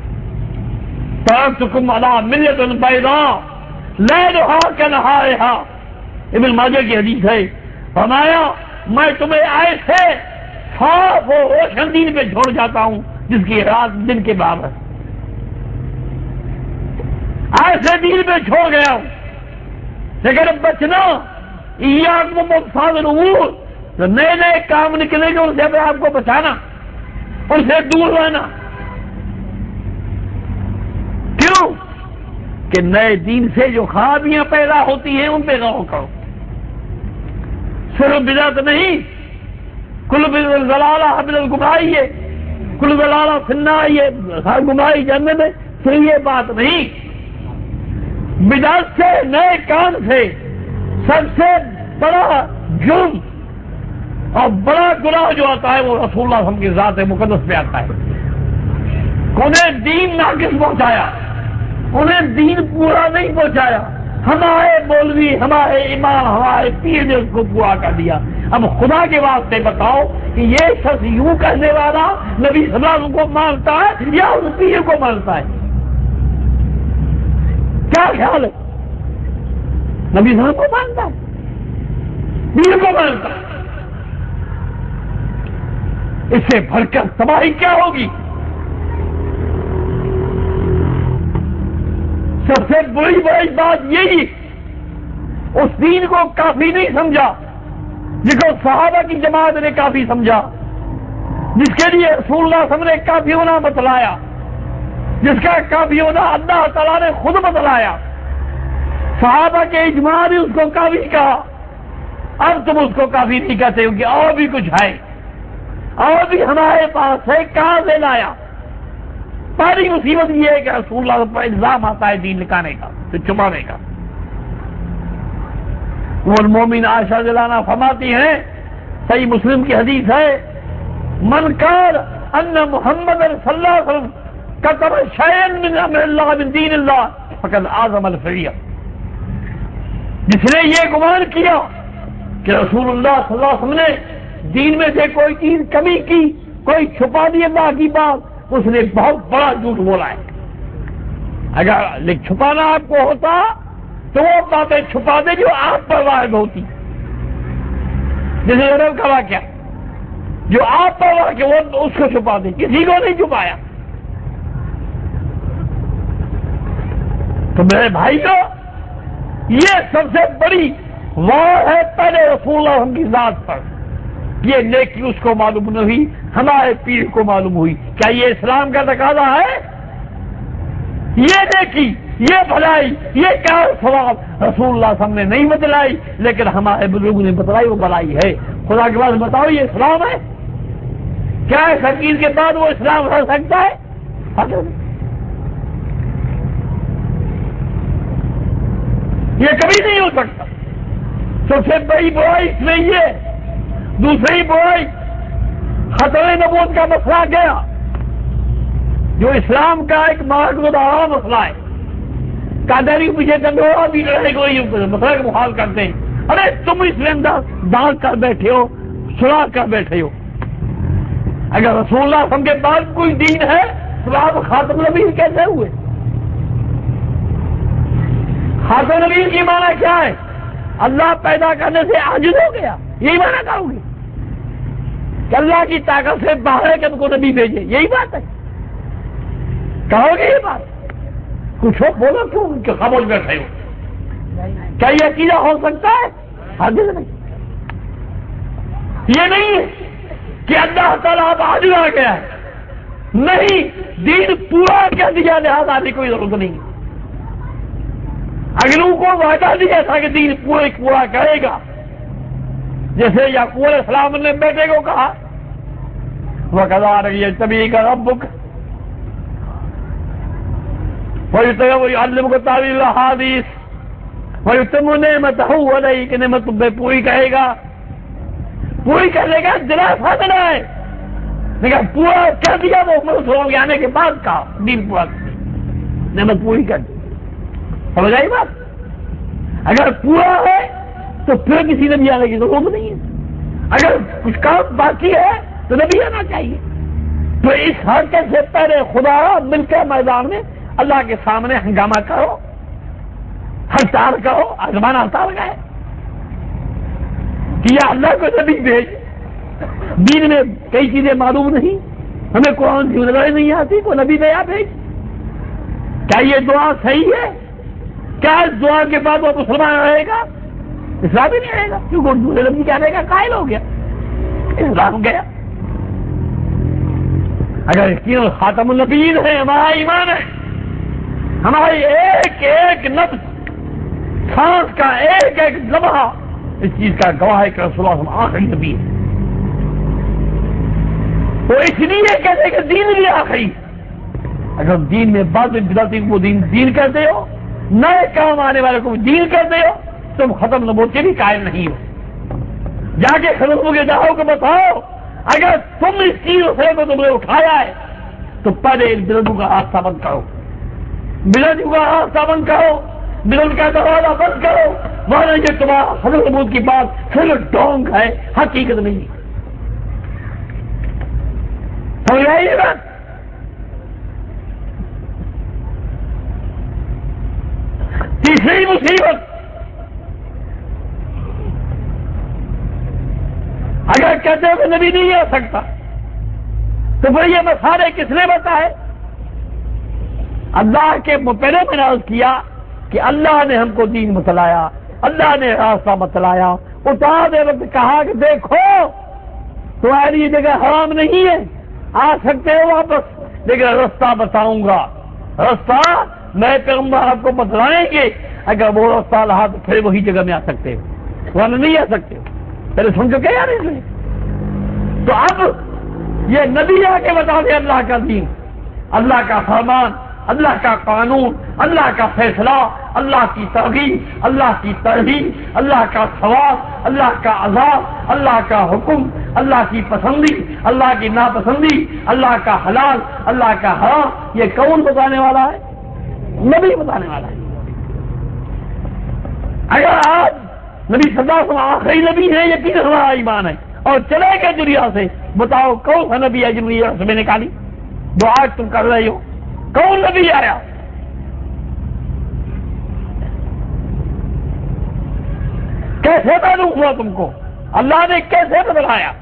ترکتکم علی ملۃ بیضاء لیلھا کنہارھا، ابن ماجہ کی حدیث ہے، فرمایا میں تمہیں ایسے صاف و روشن دین پہ چھوڑ جاتا ہوں جس کی رات دن کے برابر، ایسے دین پہ چھوڑ گیا ہوں، لیکن اب بچنا ایاکم ومحدثات الامور، تو نئے نئے کام نکلیں گے ان سے اپنے آپ کو بچانا، ان سے دور رہنا۔ کیوں کہ نئے دین سے جو خرابیاں پیدا ہوتی ہیں ان پہ غور کرو، صرف بدعت نہیں، کل بدعت ضلالہ من الگمراہی ہے، کل ضلالہ فی النار، یہ ہر گمراہی جنت میں، صرف یہ بات نہیں، بدعت سے نئے کام سے سب سے بڑا جرم اور بڑا گناہ جو آتا ہے وہ رسول اللہ صلی اللہ علیہ وسلم کی ذات مقدس پہ آتا ہے. انہیں دین ناقص پہنچایا, انہیں دین پورا نہیں پہنچایا. ہمارے مولوی, ہمارے امام, ہمارے پیر نے اس کو پورا کر دیا. اب خدا کے واسطے بتاؤ کہ یہ شخص یوں کہنے والا نبی صلی اللہ علیہ وسلم کو مانتا ہے یا اس پیر کو مانتا ہے؟ کیا خیال ہے؟ نبی صلی اللہ علیہ وسلم کو مانتا ہے, پیر کو مانتا ہے. اس سے بڑھ کر تباہی کیا ہوگی؟ سب سے بڑی بڑی بات یہی, اس دین کو کافی نہیں سمجھا جس کو صحابہ کی جماعت نے کافی سمجھا, جس کے لیے رسول اللہ صلی اللہ علیہ وسلم نے کافی ہونا بتلایا, جس کا کافی ہونا اللہ تعالیٰ نے خود بتلایا. صحابہ کے اجماع نے اس کو کافی کہا. اب تم اس کو کافی نہیں کہتے ہو کہ اور بھی کچھ ہے, اور بھی ہمارے پاس ہے, کہاں سے لایا؟ پہلی مصیبت یہ ہے کہ رسول اللہ پر الزام آتا ہے دین لکھانے کا, تو چھپانے کا. وہ المومن عائشہ رضی اللہ عنہا فرماتی ہیں, صحیح مسلم کی حدیث ہے, من قال ان محمد صلی اللہ علیہ وسلم کتب شیئا من امر اللہ من دین اللہ فقد اعظم الفریہ. جس نے یہ گمان کیا کہ رسول اللہ صلی اللہ علیہ وسلم نے دین میں سے کوئی چیز کمی کی, کوئی چھپا دی اللہ کی بات, اس نے بہت بڑا جھوٹ بولا ہے. اگر چھپانا آپ کو ہوتا تو وہ باتیں چھپا دے جو آپ پر وارد ہوتی, جیسے عرب کا واقعہ جو آپ پر واقع وہ اس کو چھپا دے, کسی کو نہیں چھپایا. تو میرے بھائی کو یہ سب سے بڑی وار ہے پہلے رسول اللہ علیہ وسلم کی ذات پر. یہ نیکی اس کو معلوم نہیں ہوئی, ہمارے پیر کو معلوم ہوئی. کیا یہ اسلام کا تقاضا ہے؟ یہ نیکی, یہ بھلائی, یہ کیا ثواب رسول اللہ صلی اللہ علیہ وسلم نے نہیں بتلائی, لیکن ہمارے بزرگوں نے بتلائی, وہ بھلائی ہے. خدا کے بعد بتاؤ یہ اسلام ہے؟ کیا ہے فقیر کے بعد وہ اسلام رہ سکتا ہے؟ یہ کبھی نہیں ہو سکتا. سب سے بڑی برائی اس میں یہ. دوسری برائی ختم نبوت کا مسئلہ گیا, جو اسلام کا ایک مارکدار مسئلہ ہے. قادری کے پیچھے ڈنڈورا بھی لڑے کوئی مسئلہ کا محال کرتے ہیں. ارے تم اس میں داغ کر بیٹھے ہو, سراغ کر بیٹھے ہو. اگر رسول اللہ صلی اللہ علیہ وسلم کے بعد کوئی دین ہے تو آپ خاتم نبی کیسے ہوئے؟ خاتم نبی کی معنی کیا ہے؟ اللہ پیدا کرنے سے عاجز ہو گیا, یہی معنی کہو گے کہ اللہ کی طاقت سے باہر ہے کہ تم کو نبی بھیجے, یہی بات ہے؟ کہو گے یہ بات؟ کچھ ہو بولو, کیوں کہ خاموش بیٹھے ہو؟ کیا یہ عقیدہ ہو سکتا ہے؟ ہرگز نہیں. یہ نہیں ہے کہ اللہ تعالیٰ اب عاجز آ گیا ہے, نہیں, دین پورا کر دیا, لہٰذا آنے کی کوئی ضرورت نہیں. اگلوں کو وعدہ دیا تھا کہ دین پورا پورا کرے گا. جیسے یعقوب علیہ السلام نے بیٹے کو کہا, وَقَذَارَ يَجْتَبِيكَ رَبُّكَ وَيُعَلِّمُكَ تَأْوِيلَ الْأَحَادِيثِ وَيُتِمُّ نِعْمَتَهُ عَلَيْكَ, نعمت تم پہ پوری کرے گا, پوری کرے گا, دلاسا دینا ہے. لیکن پورا کر دیا وہ مسلمانوں کے آنے کے بعد کا دین پورا کر دیا, نعمت پوری کر دی. سمجھ آئی بات؟ اگر پورا ہے تو پھر کسی نبی آنے کی ضرورت نہیں ہے. اگر کچھ کام باقی ہے تو نبی آنا چاہیے. تو اس حرکت سے پہلے خدا مل کے میدان میں اللہ کے سامنے ہنگامہ کرو, ہڑتال کرو, آزمانہ ہڑتال کا ہے کہ یا اللہ کو نبی بھیج. دین میں کئی چیزیں معلوم نہیں, ہمیں قرآن کی نظر نہیں آتی, کوئی نبی نیا بھیج. کیا یہ دعا صحیح ہے؟ کیا اس دعا کے بعد وہ مسلمان رہے گا؟ اسلام ہی نہیں رہے گا, کیونکہ دوسرے نبی کہنے کا قائل ہو گیا, اسلام گیا. اگر یقین خاتم النبیین ہے, ہمارا ایمان ہے, ہماری ایک ایک نفس, سانس کا ایک ایک لمحہ اس چیز کا گواہ ہے کہ رسول اللہ صلی اللہ علیہ وسلم آخری نبی ہے. تو اس لیے کہتے کہ دین بھی آخری. اگر دین میں بعض بدعتی کو دین دین کہتے ہو, نئے کام آنے والے کو دین کہتے ہو, تم ختم نبوت کے بھی قائل نہیں ہو. جا کے خلقوں کے جاؤ کہ بتاؤ اگر تم اس چیز سے تو تم نے اٹھایا ہے تو پہلے بلندوں کا راستہ بند کرو، بلندوں کا راستہ بند کرو، بلند کا دروازہ بند کرو، ورنہ یہ تمہارا حضرت محمود کی بات صرف ڈونگ ہے، حقیقت نہیں۔ سمجھ آئی یہ بات؟ تیسری مصیبت، اگر کہتے ہو کہ نبی نہیں آ سکتا تو پھر یہ مسئلے کس نے بتائے؟ اللہ کے پہلے میں نے عرض کیا کہ اللہ نے ہم کو دین بتلایا، اللہ نے راستہ بتلایا، اتارتے وقت کہا کہ دیکھو تمہاری جگہ حرام نہیں ہے، آ سکتے ہو واپس، لیکن راستہ بتاؤں گا، راستہ میں پیغمبر آپ کو بتلائیں گے، اگر وہ راستہ رہا تو پھر وہی جگہ میں آ سکتے ہو، ورنہ نہیں آ سکتے ہو۔ پہلے سن چکے یار اس میں؟ تو اب یہ نبی آ کے بتا دے اللہ کا دین، اللہ کا فرمان، اللہ کا قانون، اللہ کا فیصلہ، اللہ کی ترغیب، اللہ کی ترہیب، اللہ کا ثواب، اللہ کا عذاب، اللہ کا حکم، اللہ کی پسندی، اللہ کی ناپسندی، اللہ کا حلال، اللہ کا حرام، یہ کون بتانے والا ہے؟ نبی بتانے والا ہے۔ اگر آج نبی صلی اللہ علیہ وسلم آخری نبی ہے، یقین ہمارا ایمان ہے، اور چلے گئے دنیا سے، بتاؤ کون سا نبی ہے جن نے یہ رسمیں نکالی جو آج تم کر رہے ہو؟ کون نبی آیا؟ کیسے معلوم ہوا تم کو؟ اللہ نے کیسے بتلایا؟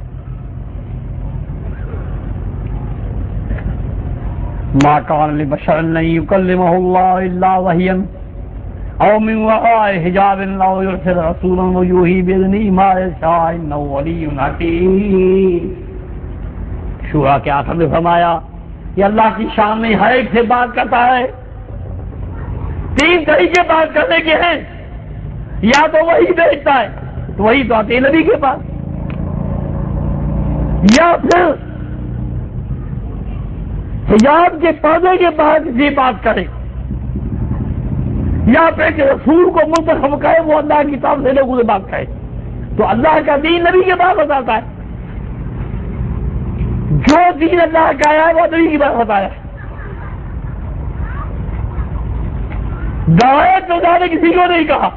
ما کان لبشر ان یکلمہ اللہ الا وحیا او من وراء حجاب او یرسل رسولا ویوحی باذنہ ما یشاء انہ علی حکیم۔ شورا کے آخر میں فرمایا یہ اللہ کی شان میں ہر ایک سے بات کرتا ہے۔ تین طریقے بات کرنے کے ہیں، یا تو وہی بھیجتا ہے تو وہی تو آتے نبی کے پاس، یا پھر حجاب کے پردے کے بعد یہ بات کرے، یا پھر کہ رسول کو منتخب کرے وہ اللہ کی طرف سے لوگوں سے بات کرے۔ تو اللہ کا دین نبی کے بعد بتاتا ہے، جو دین اللہ کا آیا ہے وہ نبی کی بات بتایا ہے۔ دعوت تو نے کسی کو نہیں کہا،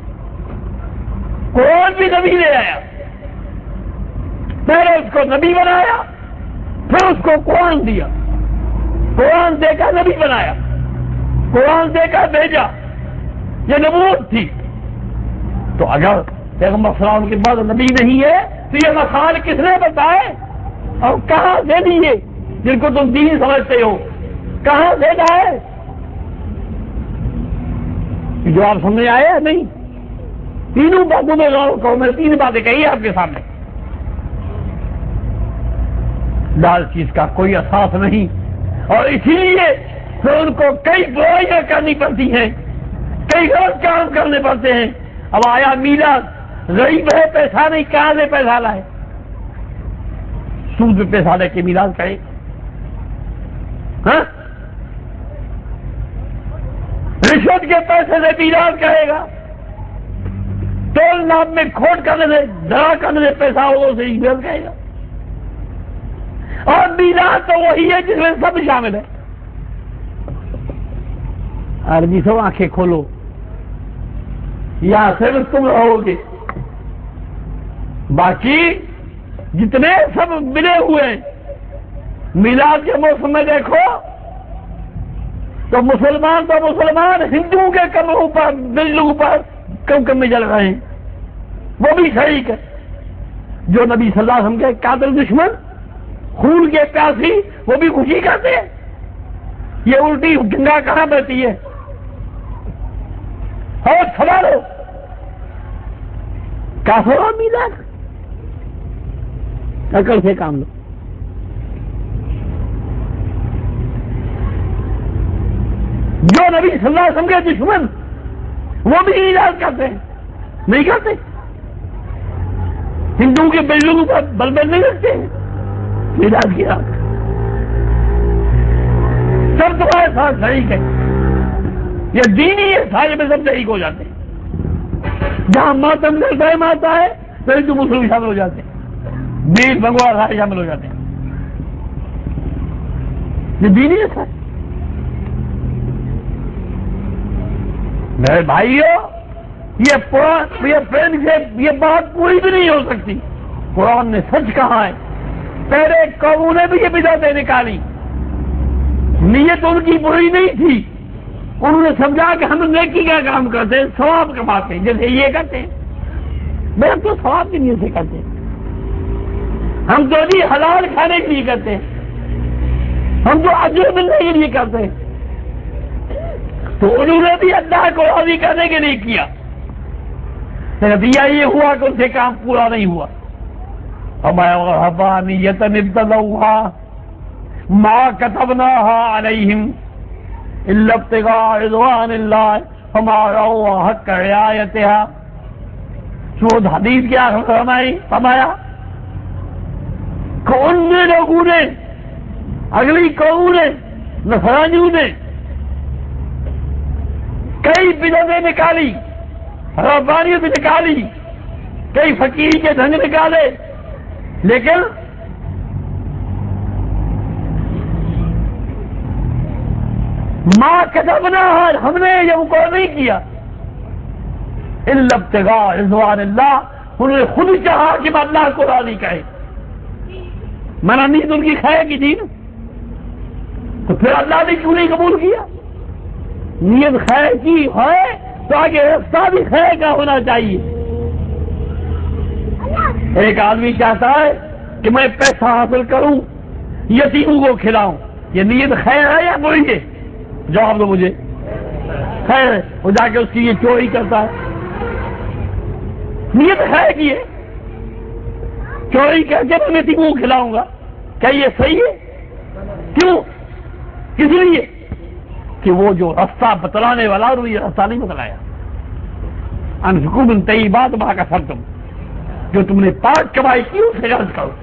قرآن بھی نبی لے آیا، پہلے اس کو نبی بنایا، پھر اس کو قرآن دیا، قرآن دے کر نبی بنایا، قرآن دے کر بھیجا، یہ نبوت تھی۔ تو اگر پیغمبر صلی اللہ علیہ وسلم کے بعد نبی نہیں ہے تو یہ مسائل کس نے بتائے اور کہاں سے دیے جن کو تم دین سمجھتے ہو؟ کہاں سے لائے؟ جو آپ سمجھ آئے یا نہیں؟ تینوں باتوں میں غور کرو، میں نے تین باتیں کہی آپ کے سامنے، لال چیز کا کوئی احساس نہیں، اور اسی لیے پھر ان کو کئی برائیاں کرنی پڑتی ہیں، کئی غلط کام کرنے پڑتے ہیں۔ اب آیا میلاد، غریب ہے پیسہ نہیں، کہاں سے پیسہ لائے؟ سود پہ پیسہ لے کے میلاد کرے، ہاں؟ رشوت کے پیسے سے میلاد کرے گا، تول نام میں کھوٹ کرنے سے، دھڑا کرنے سے پیسہ وہ سے میلاد کرے گا۔ اور میلاد تو وہی ہے جس میں سب شامل ہے۔ آدمی سب آنکھیں کھولو، یا صرف تم رہو گے، باقی جتنے سب ملے ہوئے ہیں۔ میلاد کے موسم میں دیکھو تو مسلمان تو مسلمان ہندوؤں کے کمروں پر، بلڈنگوں پر کم کم میں جل رہے ہیں، وہ بھی شریک ہے۔ جو نبی صلی اللہ علیہ وسلم کے قاتل دشمن، خون کے پیاسی، وہ بھی خوشی کرتے ہیں۔ یہ الٹی گنگا کہاں بہتی ہے؟ اور سوالو کافر اور میلاد، عقل سے کام لو۔ جو نبی صلی اللہ علیہ وسلم کے دشمن وہ بھی میلاد کرتے ہیں، نہیں کرتے؟ ہندوؤں کے بلڈنگوں پر بلبل نہیں رکھتے ہیں میلاد کی رات؟ سب تمہارے ساتھ شریک ہے، یہ دینی ہے، سارے میں سب شریک ہو جاتے ہیں۔ جہاں ماتم کا ٹائم آتا ہے تو ہندو مسلم شامل ہو جاتے ہیں، بیل بنگوڑا سارے شامل ہو جاتے ہیں. یہ دینیت ہے میرے بھائیوں. یہ قرآن یہ پین سے یہ بات پوری بھی نہیں ہو سکتی. قرآن نے سچ کہا ہے. پہلے قوموں نے بھی یہ بدعتیں نکالی، نیت ان کی بری نہیں تھی. انہوں نے سمجھا کہ ہم نیکی کا کام کرتے ہیں، ثواب کماتے ہیں، جیسے یہ کرتے ہیں. میں ہم تو ثواب کی نیت سے کرتے ہیں. ہم تو نہیں حلال کھانے کے لیے کرتے ہیں، ہم تو اجر ملنے کے لیے کرتے ہیں. تو انہوں نے بھی اللہ کو راضی کرنے کے لیے کیا. نتیجہ یہ ہوا کہ ان سے کام پورا نہیں ہوا. رہبانیۃ ابتدعوها ما كتبناها عليهم الا ابتغاء رضوان الله فما رعوا حق رعایتها. سود حدیث کیا فرمائی فرمایا کہ ان لوگوں نے، اگلی قوموں نے، نصرانیوں نے کئی بدعتیں نکالی، رہبانیت نکالی، کئی فقیر کے ڈھنگ نکالے، لیکن ما کتبنا، ہم نے یہ مقرر نہیں کیا الا ابتغاء رضوان اللہ. انہوں نے خود چاہا کہ میں اللہ کو راضی کہے. منع نہیں ان کی خیر کی تھی نا، تو پھر اللہ نے کیوں نہیں قبول کیا؟ نیت خیر کی ہے تو آگے راستہ بھی خیر کا ہونا چاہیے. ایک آدمی چاہتا ہے کہ میں پیسہ حاصل کروں، یتیموں کو کھلاؤں، یہ نیت خیر ہے یا بری ہے؟ جواب دو مجھے. خیر ہے. وہ جا کے اس کی یہ چوری کرتا ہے، نیت خیر کی ہے، چوری کر کے میں یتیموں کو کھلاؤں گا. کیا یہ صحیح ہے؟ کیوں؟ کس لیے کہ وہ جو راستہ بتلانے والا اور یہ راستہ نہیں بتلایا. انفقوا من طیبات ما کسبتم، جو تم نے پاک کمائی کی اسے خرچ کرو.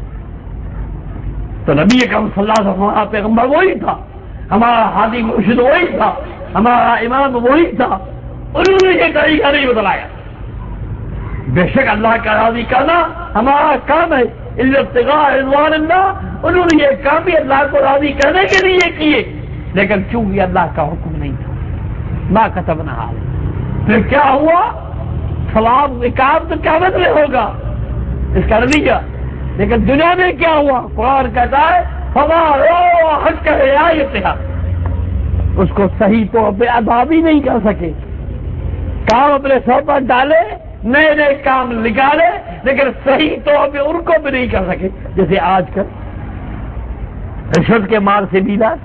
تو نبی اکرم صلی اللہ علیہ وسلم ہمارا پیغمبر وہی تھا، ہمارا ہادی مرشد وہی تھا، ہمارا امام وہی تھا. انہوں نے یہ طریقہ نہیں بتلایا. بے شک اللہ کا راضی کرنا ہمارا کام ہے، الا ابتغاء رضوان اللہ. انہوں نے یہ کام بھی اللہ کو راضی کرنے کے لیے کیے، لیکن چونکہ اللہ کا حکم نہیں تھا ما کتبنا. پھر کیا ہوا؟ ثواب عقاب تو قیامت میں ہوگا اس کا نتیجہ. لیکن دنیا میں کیا ہوا؟ قرآن کہتا ہے فما رعوا حق رعایتها، اس کو صحیح طور پہ ادا بھی نہیں کر سکے. کام اپنے سر پر ڈالے، نئے نئے کام نکالے، لیکن صحیح طور پہ ان کو بھی نہیں کر سکے. جیسے آج کل رشوت کے مال سے بھی علاج،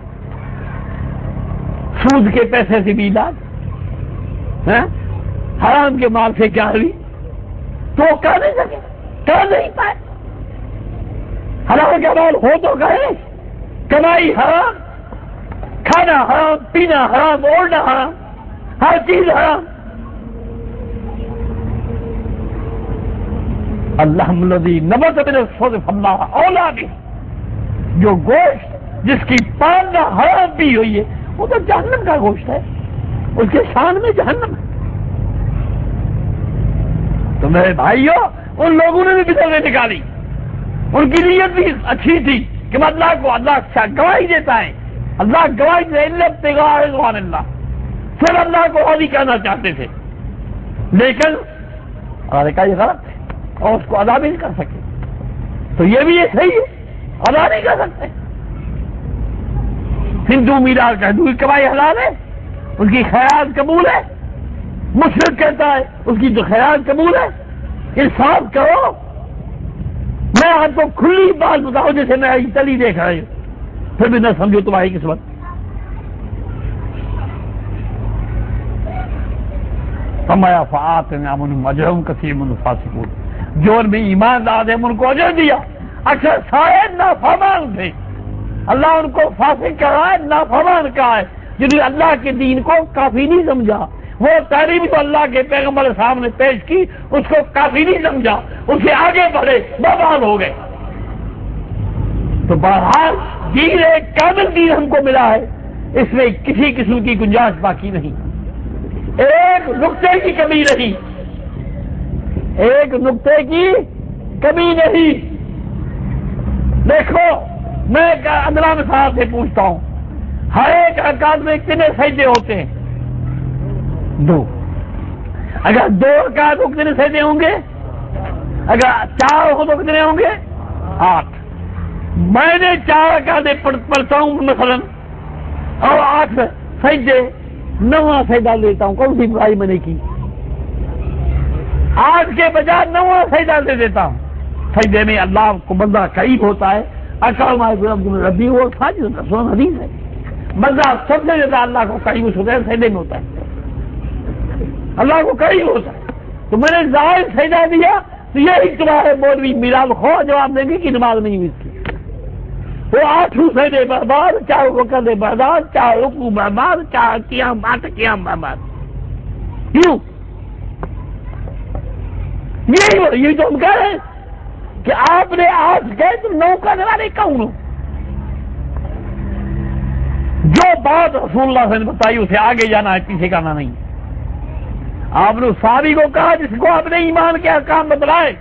سود کے پیسے سے بھی علاج، حرام کے مال سے کیا ہوئی تو کر نہیں سکے، کر نہیں پائے. حلال کا مال ہو تو کہے، کمائی حرام، کھانا حرام، پینا حرام، اوڑھنا حرام، ہر چیز حرام. اللہ الذی نبت من الصدف اللہ اولا بھی، جو گوشت جس کی پالنا حرام بھی ہوئی ہے وہ تو جہنم کا گوشت ہے، اس کے شان میں جہنم ہے. تو میرے بھائیوں، ان لوگوں نے بھی بدعتیں نکالی. ان کی نیت بھی اچھی تھی کہ میں اللہ کو، اللہ گواہی دیتا ہے، اللہ گواہی دے الا ابتغاء رضوان اللہ، پھر اللہ کو راضی کرنا چاہتے تھے، لیکن اللہ کا یہ غلط ہے اور اس کو ادا بھی نہیں کر سکے. تو یہ بھی یہ صحیح ہے، ادا نہیں کر سکتے. ہندو میلاد کا، ہندو کی کمائی حلال ہے، ان کی خیرات قبول ہے. مشرک کہتا ہے اس کی تو خیرات قبول ہے. انصاف کرو. میں آپ کو کھلی بات بتاؤں، جیسے میں چلی دیکھ رہی ہوں، پھر بھی نہ سمجھو تمہاری قسمت. فرمایا فآتنا منهم اجرهم كثير من الفاسقون، جو ان میں ایمان لا دے ان کو اجر دیا. اکثر سارے نافرمان تھے، اللہ ان کو فاسق کہا ہے، نافرمان کہا ہے، جنہوں نے اللہ کے دین کو کافی نہیں سمجھا. وہ تعلیم جو اللہ کے پیغمبر صاحب نے پیش کی اس کو کافی نہیں سمجھا، اس سے آگے بڑھے، برباد ہو گئے. تو بہرحال دین ایک کامل دین ہم کو ملا ہے، اس میں کسی قسم کی گنجائش باقی نہیں، ایک نقطے کی کمی نہیں. ایک نقطے کی کمی نہیں۔ دیکھو میں ادنا مثال سے پوچھتا ہوں، ہر ایک رکعت میں کتنے سجدے ہوتے ہیں؟ دو۔ اگر دو رکعت ہو کتنے سجدے ہوں گے؟ اگر چار ہو تو کتنے ہوں گے؟ آٹھ۔ میں نے چار رکعتیں پڑھتا ہوں مثلا اور آٹھ سجدے، نواں سجدہ لیتا ہوں، کون سی برائی میں نے کی؟ آٹھ کے بجائے نواں سجدہ دے دیتا ہوں۔ سجدے میں اللہ کو بندہ قریب ہوتا ہے، اکرم ربی وہ ساجد رسول حدیث ہے، بندہ سب سے زیادہ اللہ کو قریب ہوتا ہے سجدے میں ہوتا ہے، اللہ کو قریب ہوتا ہے۔ تو میں نے ظاہر سجدہ دیا تو یہی تمہارے مولوی میراد خواہ جواب دیں گے کہ نماز نہیں ہوئی تھی۔ وہ آٹھوں سجدے برباد، چار رکعت برباد، چار رکوع برباد، چار قیام آٹھ قیام برباد۔ کیوں؟ یہی یہی تو ہم کہہ رہے ہیں کہ آپ نے آٹھ گئے تو نو کا نہیں کہوں۔ جو بات رسول اللہ سے بتائی اسے آگے جانا ہے، پیچھے کرنا نہیں۔ آپ نے صحابی کو کہا جس کو آپ نے ایمان کے احکام بتلائے،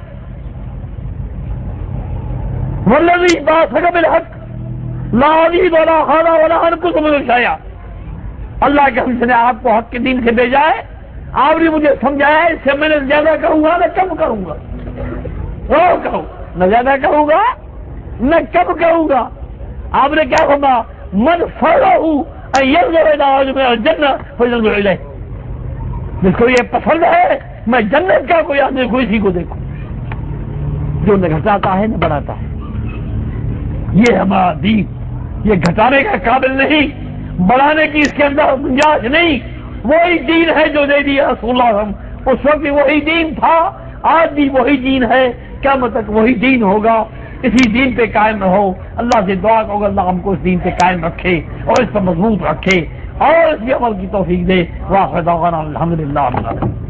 والذی بعثک بالحق لا ازید ولا اخذ ولا انقص من شیء، اللہ کے ہم نے آپ کو حق کے دین سے بھیجا ہے، آپ نے مجھے سمجھایا ہے، اس سے میں نے زیادہ کروں گا نہ کم کروں گا، اور کہو نہ زیادہ کروں گا نہ کم کروں گا۔ آپ نے کیا فرمایا؟ من فرہ ان ينظر الى رجل الجنہ فلينظر الیہ، جس کو یہ پسند ہے میں جنت کا کوئی آدمی کو اسی کو دیکھوں، جو نہ گھٹاتا ہے نہ بڑھاتا ہے۔ یہ ہمارا دین، یہ گھٹانے کا قابل نہیں، بڑھانے کی اس کے اندر گنجائش نہیں۔ وہی دین ہے جو دے دیا رسول اللہ صلی اللہ علیہ وسلم، اس وقت بھی وہی دین تھا، آج بھی وہی دین ہے، قیامت تک وہی دین ہوگا۔ اسی دین پہ قائم رہو۔ اللہ سے دعا کرو اللہ ہم کو اس دین پہ قائم رکھے اور اس پر مضبوط رکھے اور اس کی عمل کی توفیق دے۔ وآخر دعوانا الحمدللہ رب العالمین۔